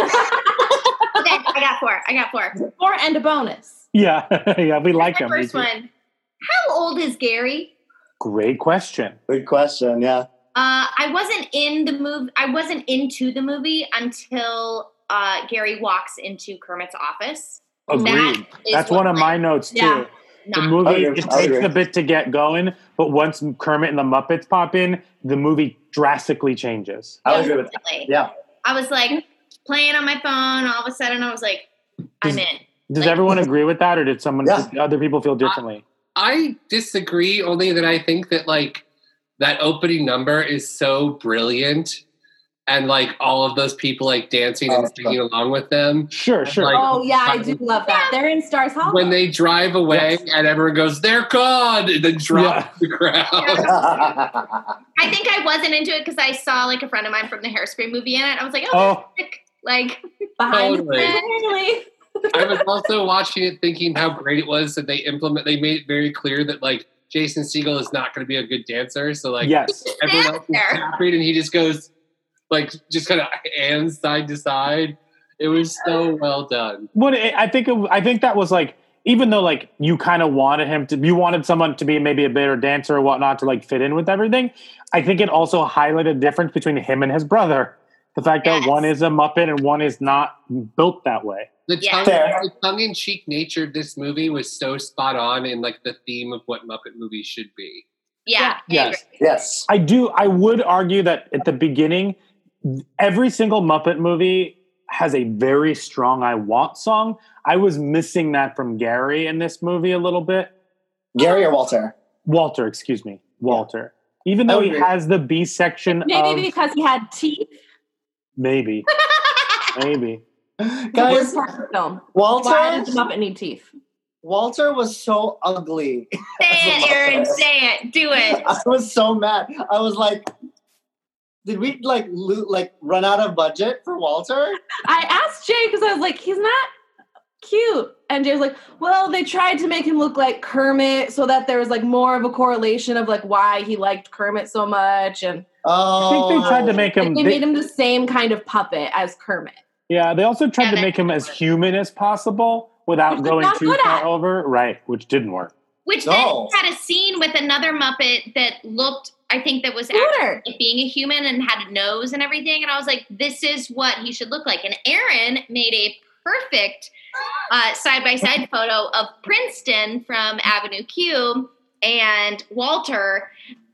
I got four. I got four. Four and a bonus. Yeah, yeah, we like My them. first one. How old is Gary? Great question. good question. Yeah, Uh, I wasn't in the movie. I wasn't into the movie until uh, Gary walks into Kermit's office. Agreed. That is That's what, one of like, my notes too. Yeah. The Not movie, Okay, it I takes agree. a bit to get going, but once Kermit and the Muppets pop in, the movie drastically changes. I would agree with that. Definitely. Yeah, I was like playing on my phone. All of a sudden, I was like, I'm in. Does Like- everyone agree with that, or did someone, Yeah. did other people feel differently? I disagree, only that I think that like that opening number is so brilliant, and like all of those people like dancing and Oh, singing along with them. Sure, sure. Like, Oh yeah, I do love that. They're in Stars Hollow. when they drive away and everyone goes, "They're gone," and then drop the crowd. I think I wasn't into it because I saw like a friend of mine from the Hairspray movie in it. I was like, oh, Oh. that's sick. Like, Behind Totally. the family. I was also watching it thinking how great it was that they implement. They made it very clear that like Jason Segel is not going to be a good dancer. So like Yes. everyone stand else is there. tapping and he just goes like just kind of hands side to side. It was so well done. What I think, it, I think that was like, even though like you kind of wanted him to, you wanted someone to be maybe a better dancer or whatnot to like fit in with everything. I think it also highlighted a difference between him and his brother. The fact Yes. that one is a Muppet and one is not built that way. The, Yeah. tongue, Fair. the tongue-in-cheek nature of this movie was so spot on in like the theme of what Muppet movies should be. Yeah. I Yes. agree. Yes. I do. I would argue that at the beginning, every single Muppet movie has a very strong "I Want" song. I was missing that from Gary in this movie a little bit. Gary or Walter? Walter, excuse me, Walter. Even though I he would agree. has the B section Maybe of because he had teeth. maybe, maybe. The Guys, worst part of the film. Why Walter, does the Muppet need teeth? Walter was so ugly. Say it, Aaron. Say it. Do it. I was so mad. I was like, did we like lo- like run out of budget for Walter? I asked Jay because I was like, he's not cute. And Jay was like, well, they tried to make him look like Kermit so that there was like more of a correlation of like why he liked Kermit so much. And Oh, I think they tried to make like, him. they they- made him the same kind of puppet as Kermit. yeah, they also tried Yeah, to they- make him as human as possible without Which they're going not too good far at. over. Right, which didn't work. Which No. then had a scene with another Muppet that looked, I think, that was Scooter. actually like being a human and had a nose and everything. And I was like, this is what he should look like. And Aaron made a perfect uh, side-by-side photo of Princeton from Avenue Q and Walter.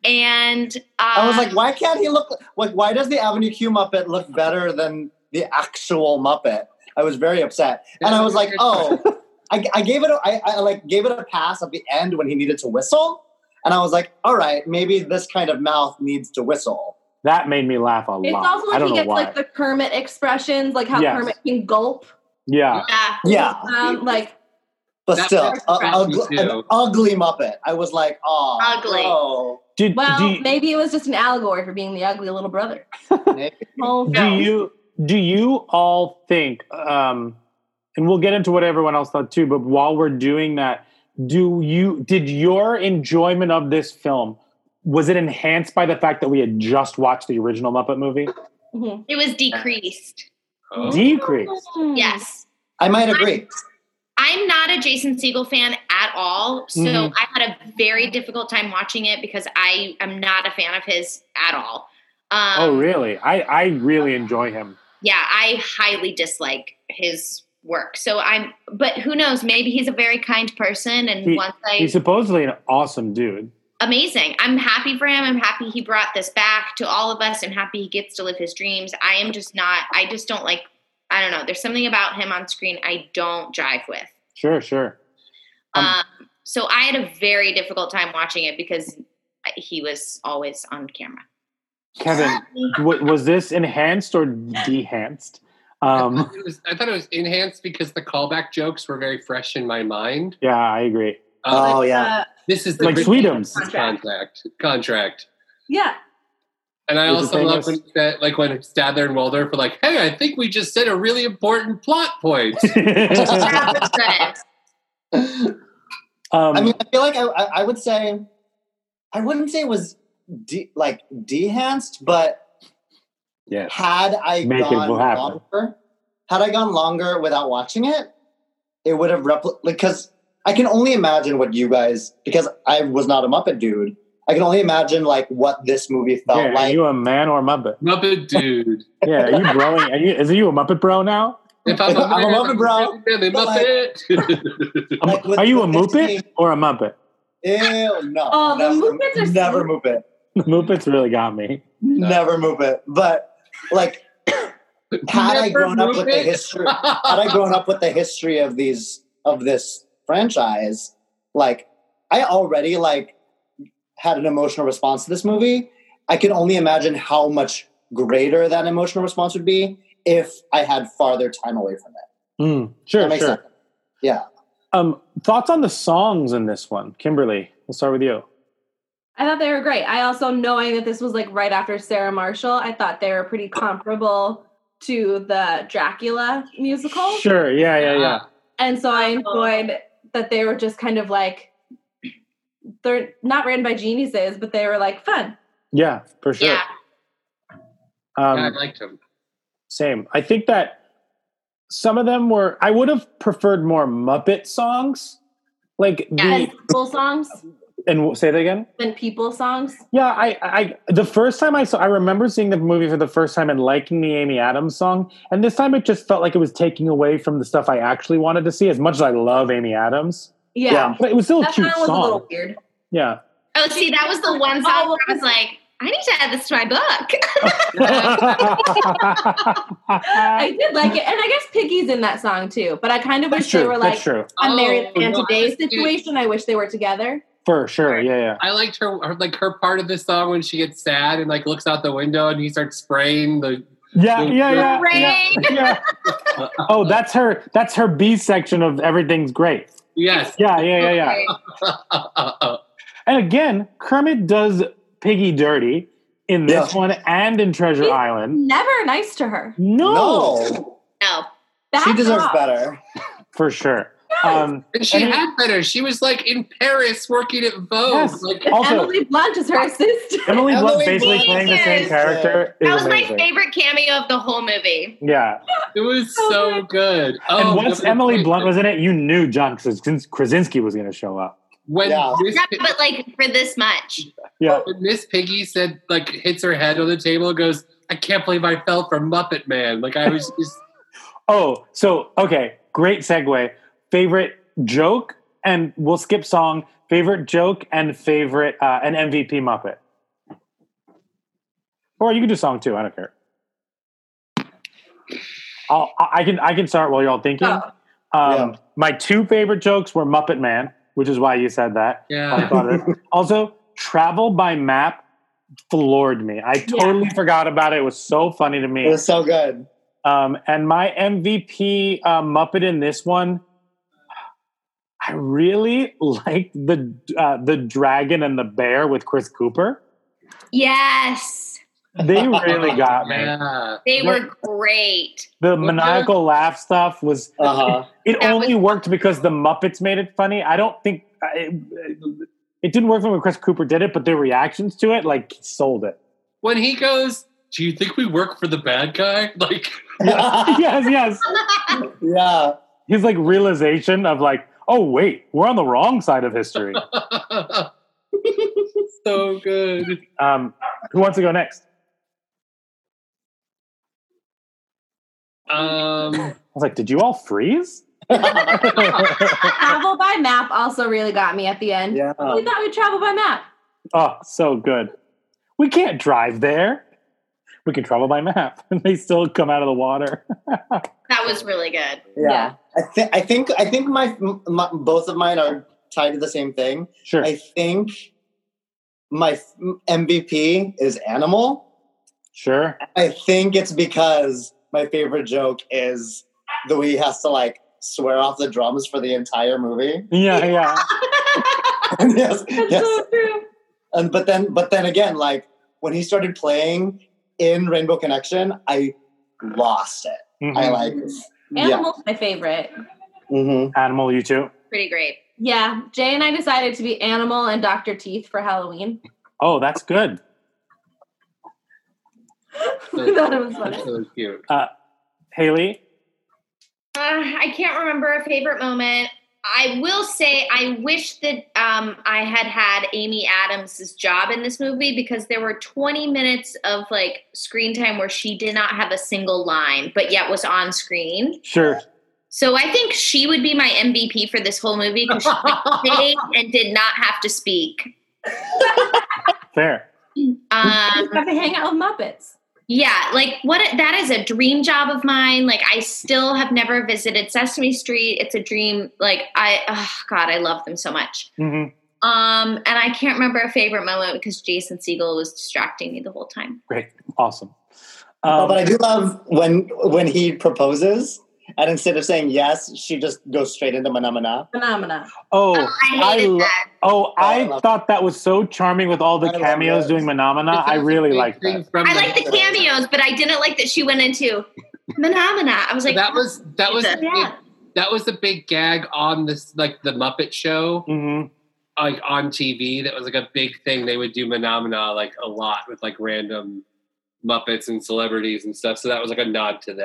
And uh, I was like, why can't he look like? Why does the Avenue Q Muppet look better than the actual Muppet? I was very upset, and I was like, oh, I, I gave it, a, I, I like gave it a pass at the end when he needed to whistle, and I was like, all right, maybe this kind of mouth needs to whistle. That made me laugh a It's lot. also I like don't he know gets why. like the Kermit expressions, like how Yes. Kermit can gulp. yeah, yeah. Yeah, Um, like but That still, was a, impressive ugly, too. an ugly Muppet. I was like, oh, Ugly. bro. did well, do you, maybe it was just an allegory for being the ugly little brother. Maybe. Oh, do you do you all think? Um, and we'll get into what everyone else thought too. But while we're doing that, do you did your enjoyment of this film, was it enhanced by the fact that we had just watched the original Muppet movie? Mhm. It was decreased. Oh. Decreased. Yes. I might agree. I'm not a Jason Segel fan at all, so Mhm. I had a very difficult time watching it because I am not a fan of his at all. Um, Oh, really? I I really enjoy him. Yeah, I highly dislike his work. So I'm, but who knows? Maybe he's a very kind person, and He- once I He's supposedly an awesome dude. amazing. I'm happy for him. I'm happy he brought this back to all of us. I'm happy he gets to live his dreams. I am just not. I just don't like. I don't know. There's something about him on screen I don't jive with. Sure, sure. Um, Um, so I had a very difficult time watching it because he was always on camera. Kevin, w- was this enhanced or dehanced? I, Um, thought it was, I thought it was enhanced because the callback jokes were very fresh in my mind. yeah, I agree. Uh, Oh yeah. Uh, this is the Like Britney Sweetums. contract. Contract. yeah. And I Was it also love famous? when that, like when Statler and Waldorf were like, "Hey, I think we just said a really important plot point." um, I mean, I feel like I, I, I would say, I wouldn't say it was de- like dehanced, but yes. had I Make it gone happen. longer, had I gone longer without watching it, it would have replicated. Because I can only imagine what you guys, because I was not a Muppet dude. I can only imagine like what this movie felt Yeah, are like. you a man or a Muppet? Muppet dude. Yeah, are you broing? Are you, is you a Muppet bro now? If I'm a, I'm a man, Muppet bro, I'm a really but, like- Muppet. Um, Like, with- are you a with this Muppet game- or a Muppet? Ew, no. Oh, the never, Muppets are never so- Muppet. Muppets really got me. Never Muppet. But like, had I Never grown up with the Muppet. history, had I grown up with the history of these of this franchise, like I already like had an emotional response to this movie. I can only imagine how much greater that emotional response would be if I had farther time away from it. Mm, sure, That makes sure. sense. Yeah. Um, thoughts on the songs in this one, Kimberly? We'll start with you. I thought they were great. I also, knowing that this was like right after Sarah Marshall, I thought they were pretty comparable to the Dracula musical. Sure. Yeah, yeah, yeah. And so I enjoyed that they were just kind of like, they're not written by geniuses, but they were like fun. Yeah, for sure. Yeah. Um, Yeah, I liked him. Same. I think that some of them were, I would have preferred more Muppet songs. Like Yeah. the, Full songs. And say that again. When people songs. Yeah, I, I, the first time I saw, I remember seeing the movie for the first time and liking the Amy Adams song, and this time it just felt like it was taking away from the stuff I actually wanted to see. As much as I love Amy Adams, Yeah, yeah but it was still a that cute song was song. a little weird. Yeah. Oh, see, that was the one song where I was like, I need to add this to my book. I did like it, and I guess Piggy's in that song too. But I kind of That's wish true. they were like That's true. a married Oh, man no, today I see. situation. I wish they were together. For sure. Yeah, yeah. I liked her, her, like her part of the song when she gets sad and like looks out the window and he starts spraying the. Yeah, the- yeah, yeah, Rain. yeah, yeah. Oh, that's her. That's her B section of Everything's Great. Yes. Yeah, yeah, yeah, yeah. And again, Kermit does Piggy dirty in this Yeah. one and in Treasure He's Island. Never nice to her. No, No, No. That's she deserves off. better. for sure. Um, And she And it- had better. She was like in Paris working at Vogue. Yes. Like, Also- Emily Blunt is her assistant. Emily Blunt Emily basically Blunt playing the same is- character. That is was my amazing. favorite cameo of the whole movie. Yeah, it was so good. Oh, and once that Emily was Blunt great. was in it, you knew John Krasin- Krasinski was going to show up. when Yeah. Miss, Yeah, but like for this much. Yeah, when Miss Piggy said like hits her head on the table and goes, I can't believe I fell for Muppet Man. Like I was just Oh, so okay, great segue. Favorite joke, and we'll skip song. Favorite joke and favorite uh, an M V P Muppet, or you can do song too. I don't care. I'll, I I can I can start while you're all thinking. Oh. Um, Yeah. My two favorite jokes were Muppet Man, which is why you said that. I yeah. thought of it. Also, Travel by Map floored me. I totally forgot about it. It was so funny to me. It was so good. Um, and my M V P uh, Muppet in this one, I really liked the uh, the dragon and the bear with Chris Cooper. Yes. They really got me. Yeah. They were great. The maniacal laugh stuff was. Uh huh. It That only was- worked because the Muppets made it funny. I don't think uh, it, it didn't work when Chris Cooper did it, but their reactions to it like sold it. When he goes, do you think we work for the bad guy? Like Yes, yes. Yeah. His like realization of like, oh wait, we're on the wrong side of history. so good. Um, who wants to go next? Um I was like, did you all freeze? Travel by Map also really got me at the end. Yeah. We thought we'd travel by map. Oh, so good. We can't drive there. We can travel by map. And they still come out of the water. That was really good. Yeah. Yeah. I think I think I think my, my both of mine are tied to the same thing. Sure. I think my M V P is Animal. Sure. I think it's because my favorite joke is the way he has to like swear off the drums for the entire movie. Yeah, yeah. And yes, That's yes. so true. And but then but then again, like when he started playing in Rainbow Connection, I lost it. Mhm. I like Animal's my favorite. yeah. Mm-hmm. Animal, you too? Pretty great. Yeah, Jay and I decided to be Animal and Doctor Teeth for Halloween. Oh, that's good. We thought it was That's funny. really cute. Uh, Haley? Uh, I can't remember a favorite moment. I will say I wish that um, I had had Amy Adams' job in this movie because there were twenty minutes of like screen time where she did not have a single line, but yet was on screen. Sure. So I think she would be my M V P for this whole movie because she like, stayed and did not have to speak. Fair. Um, We just have to hang out with Muppets. Yeah, like what that is a dream job of mine. Like I still have never visited Sesame Street. It's a dream. Like I oh God, I love them so much. hmm Um and I can't remember a favorite moment because Jason Segel was distracting me the whole time. Great. Awesome. Oh, Um, but I do love when when he proposes and instead of saying yes, she just goes straight into Mana Mana. Phenomena. oh, I hated lo- that. oh, I I love thought that was so charming with all the I love cameos those. doing Phenomena. It's I a really big liked thing that. from I like the cameos, but I didn't like that she went into Phenomena. I was like, that was that was Jesus. the big, Yeah. that was the big gag on this like the Muppet Show hmm like on T V. That was like a big thing. They would do Phenomena like a lot with like random Muppets and celebrities and stuff. So that was like a nod to that.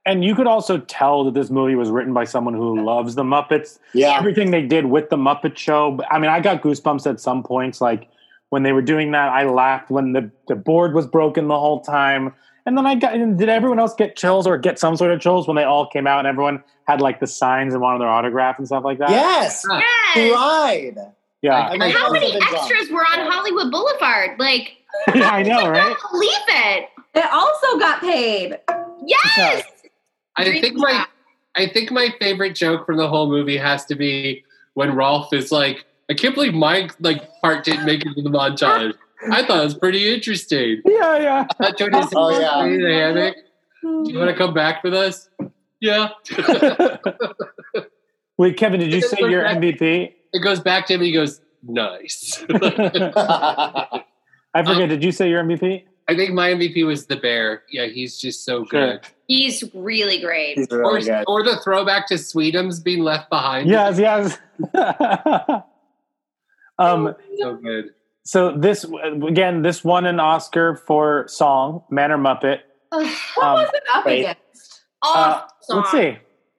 and you could also tell that this movie was written by someone who loves the Muppets. Yeah. Everything they did with the Muppet Show. I mean, I got goosebumps at some points. Like when they were doing that, I laughed when the, the board was broken the whole time. And then I got, and did everyone else get chills or get some sort of chills when they all came out and everyone had like the signs and wanted their autograph and stuff like that? Yes. Yes. Right. Yeah. I mean, How I many also been drunk. extras were on Hollywood Boulevard? Like, Yeah, I know, I right? can't believe it. They also got paid. Yes. I think my I think my favorite joke from the whole movie has to be when Rolf is like, I can't believe my like part didn't make it to the montage. I thought it was pretty interesting. Yeah, yeah. That joke is Oh, yeah. in the hammock. Do you want to come back with us? Yeah. Wait, Kevin, did you say your M V P? It goes back to him and he goes, nice. I forget, did you say your M V P? I think my M V P was the bear. Yeah, he's just so good. He's really great. He's Or, really good. or the throwback to Sweetums being left behind. Yes, yes. um, So good. so this, again, this won an Oscar for song, Man or Muppet. Ugh. What Um, was it up wait. against? Awesome Uh, let's see.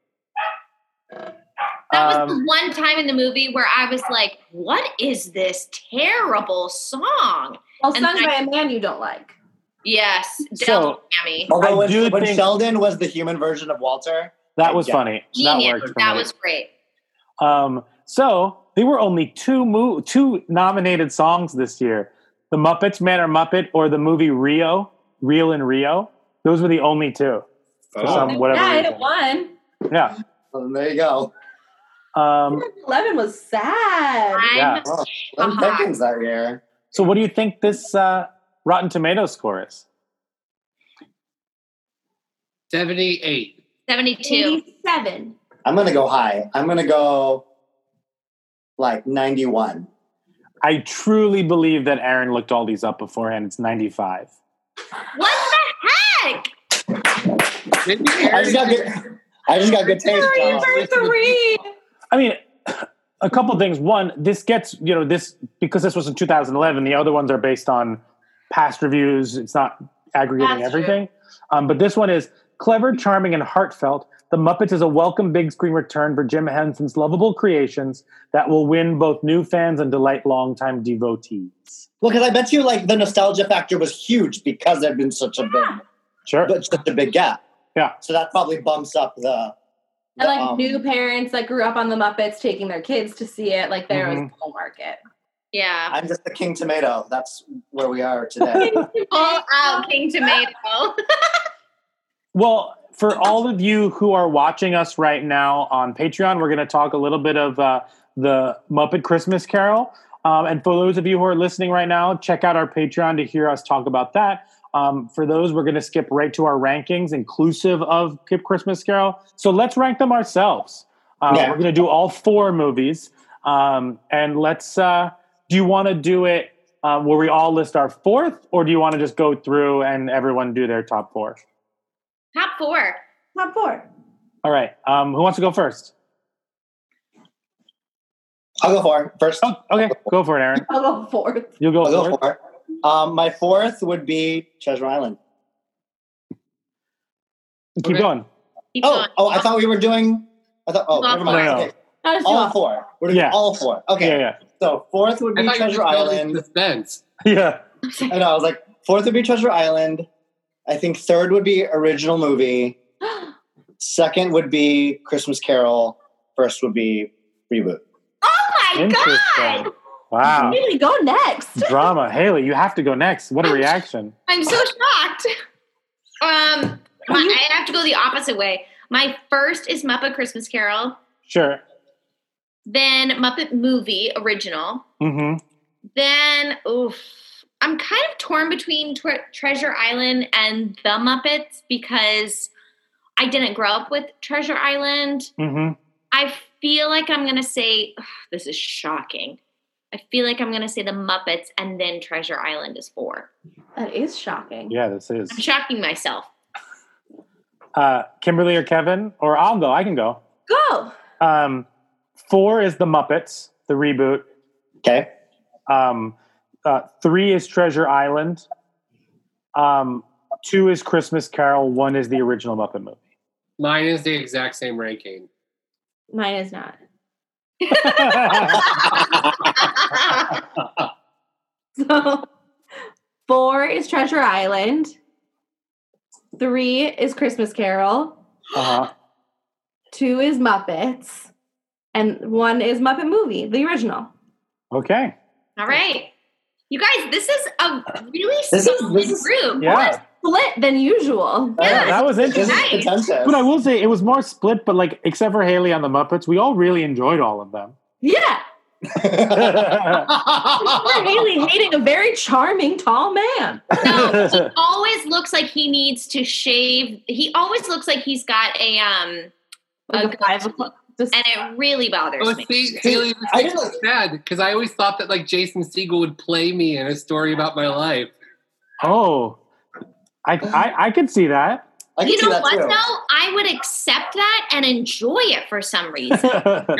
That was Um, the one time in the movie where I was like, what is this terrible song? Well, And sung I- by a man you don't like. Yes, So- Del Tammy. Although I when, do when think- Sheldon was the human version of Walter, That was Yeah. funny. That Genius. worked for That me. was great. Um, so there were only two mo- two nominated songs this year: The Muppets, Man or Muppet, or the movie Rio, Real in Rio. Those were the only two. For Oh. some whatever yeah, reason. it won. Yeah. well, there you go. Um, Eleven was sad. I'm Yeah. Oh, Lynn Uh-huh. Pickens that year. so what do you think this uh, Rotten Tomatoes score is? seventy-eight. seventy-two. Eighty-seven. I'm gonna go high. I'm gonna go like ninety-one. I truly believe that Aaron looked all these up beforehand. It's ninety-five. What the heck? Maybe I Aaron just got good. I just got good taste. Three Tom. for three. I mean, a couple things. One, this gets, you know, this, because this was in two thousand eleven, the other ones are based on past reviews. It's not aggregating That's everything. Um, but this one is clever, charming, and heartfelt. The Muppets is a welcome big screen return for Jim Henson's lovable creations that will win both new fans and delight longtime devotees. Well, because I bet you like the nostalgia factor was huge because there'd been such a big, Sure. but such a big gap. Yeah. So that probably bumps up the. And like um, new parents that grew up on the Muppets taking their kids to see it, like there was Mhm. a full market. Yeah. I'm just the King Tomato. That's where we are today. Full out King Tomato. Well, for all of you who are watching us right now on Patreon, we're going to talk a little bit of uh, the Muppet Christmas Carol. Um, and for those of you who are listening right now, check out our Patreon to hear us talk about that. Um, for those, we're going to skip right to our rankings, inclusive of Kip Christmas Carol. So let's rank them ourselves. Uh, Yeah. We're going to do all four movies. Um, and let's, uh, do you want to do it uh, where we all list our fourth, or do you want to just go through and everyone do their top four? Top four. Top four. All right. Um, who wants to go first? I'll go for it first. Oh, okay, go for it, Aaron. I'll go fourth. You'll go, I'll for go it. for it. Um, my fourth would be Treasure Island. Keep Okay. going. Keep Oh, going. oh, I thought we were doing. I thought. Oh, No, never mind. no. Okay. That was All two. four. We're doing Yeah. all four. Okay. Yeah, yeah, So fourth would I be thought you were Treasure just building Island. suspense. yeah. I know. I was like, fourth would be Treasure Island. I think third would be original movie. Second would be Christmas Carol. First would be reboot. Oh my Interesting. God. Wow. Haley, go next. Drama. Haley, you have to go next. What a reaction. I'm so shocked. Um, my, I have to go the opposite way. My first is Muppet Christmas Carol, Sure. then Muppet Movie Original, Mm-hmm. then oof, I'm kind of torn between Tre- Treasure Island and The Muppets because I didn't grow up with Treasure Island. Mm-hmm. I feel like I'm gonna say ugh, this is shocking. I feel like I'm gonna say The Muppets and then Treasure Island is four. That is shocking. Yeah, this is. I'm shocking myself. Uh, Kimberly or Kevin? Or I'll go. I can go. Go. Um, four is The Muppets, the reboot. Okay. Um, uh, three is Treasure Island. Um, two is Christmas Carol. One is the original Muppet movie. Mine is the exact same ranking. Mine is not. So four is Treasure Island. Three is Christmas Carol. Uh-huh. Two is Muppets. And one is Muppet Movie, the original. Okay. All right. You guys, this is a really This is- solid this is- group. Yeah. Split than usual. Yeah, that was This interesting. is Nice. contentious. But I will say it was more split, but like except for Haley on the Muppets, we all really enjoyed all of them. Yeah. Poor Haley hating a very charming tall man. No, he always looks like he needs to shave. He always looks like he's got a um, Like a a five o'clock. Just, and it really bothers Oh, me. see, Haley, this I makes me didn't- sad because I always thought that like Jason Segel would play me in a story about my life. Oh, I, I I could see that. I can You see know that what, too. though? I would accept that and enjoy it for some reason. Hey!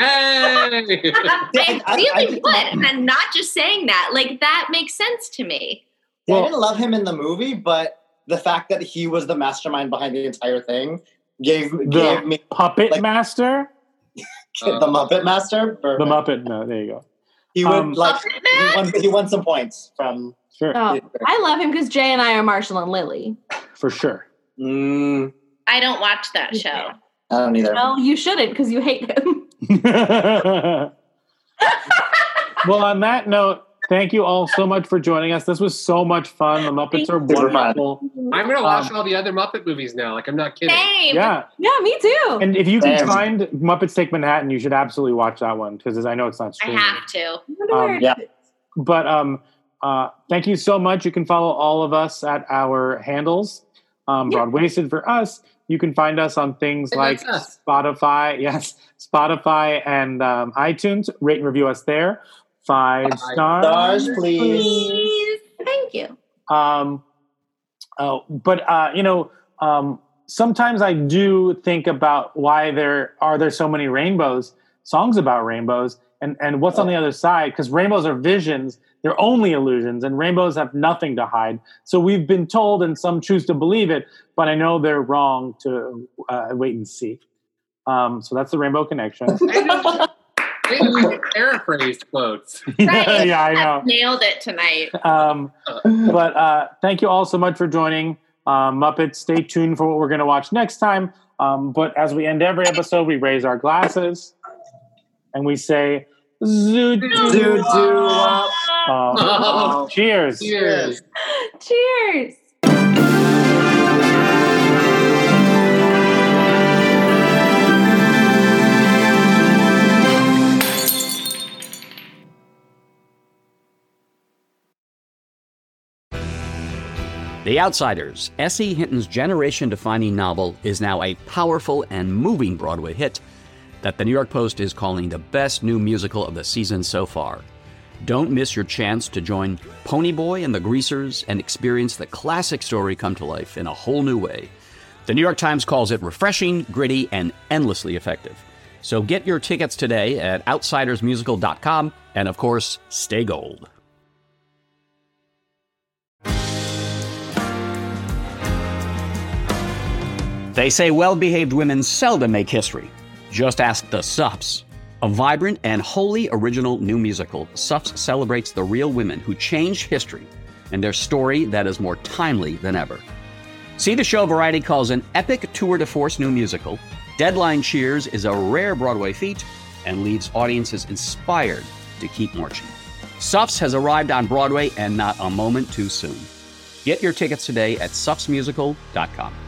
I I- really I- would. And I'm not just saying that. Like, that makes sense to me. Yeah, Well- I didn't love him in the movie, but the fact that he was the mastermind behind the entire thing gave The gave me Puppet like- Master, the Muppet Master. the Perfect. Muppet. No, there you go. He would um, like Muppet he Man? won, he won some points from. Sure, oh, I love him because Jay and I are Marshall and Lily. for sure. Mm, I don't watch that show. I don't either. No, you shouldn't because you hate him. Well, on that note, thank you all so much for joining us. This was so much fun. The Muppets are Super fun. wonderful. I'm gonna watch Um, all the other Muppet movies now. Like I'm not kidding. Same. Yeah, Yeah, me too. and if you can Same. find Muppets Take Manhattan, you should absolutely watch that one because I know it's not I streaming. have to. I wonder where um, it yeah. is. But um, uh, thank you so much. You can follow all of us at our handles. Um, Yeah. Broadwasted for us. You can find us on things Hey, like that's us. Spotify, yes, Spotify and um, iTunes. Rate and review us there. Five Five stars, stars, please. Please. Thank you. Um, oh, but uh, you know, um, sometimes I do think about why there are there so many rainbows, songs about rainbows, and and what's on the other side. Because rainbows are visions; they're only illusions, and rainbows have nothing to hide. So we've been told, and some choose to believe it, but I know they're wrong to uh, wait and see. Um, so that's the Rainbow Connection. Hey, I paraphrased quotes. yeah, yeah, I know. Nailed it tonight. Um, but uh, thank you all so much for joining. Um, Muppets, stay tuned for what we're going to watch next time. Um, but as we end every episode, we raise our glasses and we say, Zoo doo Doo doo. Uh, cheers. Cheers. Cheers. The Outsiders, S E. Hinton's generation-defining novel, is now a powerful and moving Broadway hit that the New York Post is calling the best new musical of the season so far. Don't miss your chance to join Ponyboy and the Greasers and experience the classic story come to life in a whole new way. The New York Times calls it refreshing, gritty, and endlessly effective. So get your tickets today at outsiders musical dot com, and of course, stay gold. They say well-behaved women seldom make history. Just ask the Suffs. A vibrant and wholly original new musical, Suffs celebrates the real women who changed history and their story that is more timely than ever. See the show Variety calls an epic tour de force new musical. Deadline cheers is a rare Broadway feat and leaves audiences inspired to keep marching. Suffs has arrived on Broadway and not a moment too soon. Get your tickets today at suffs musical dot com.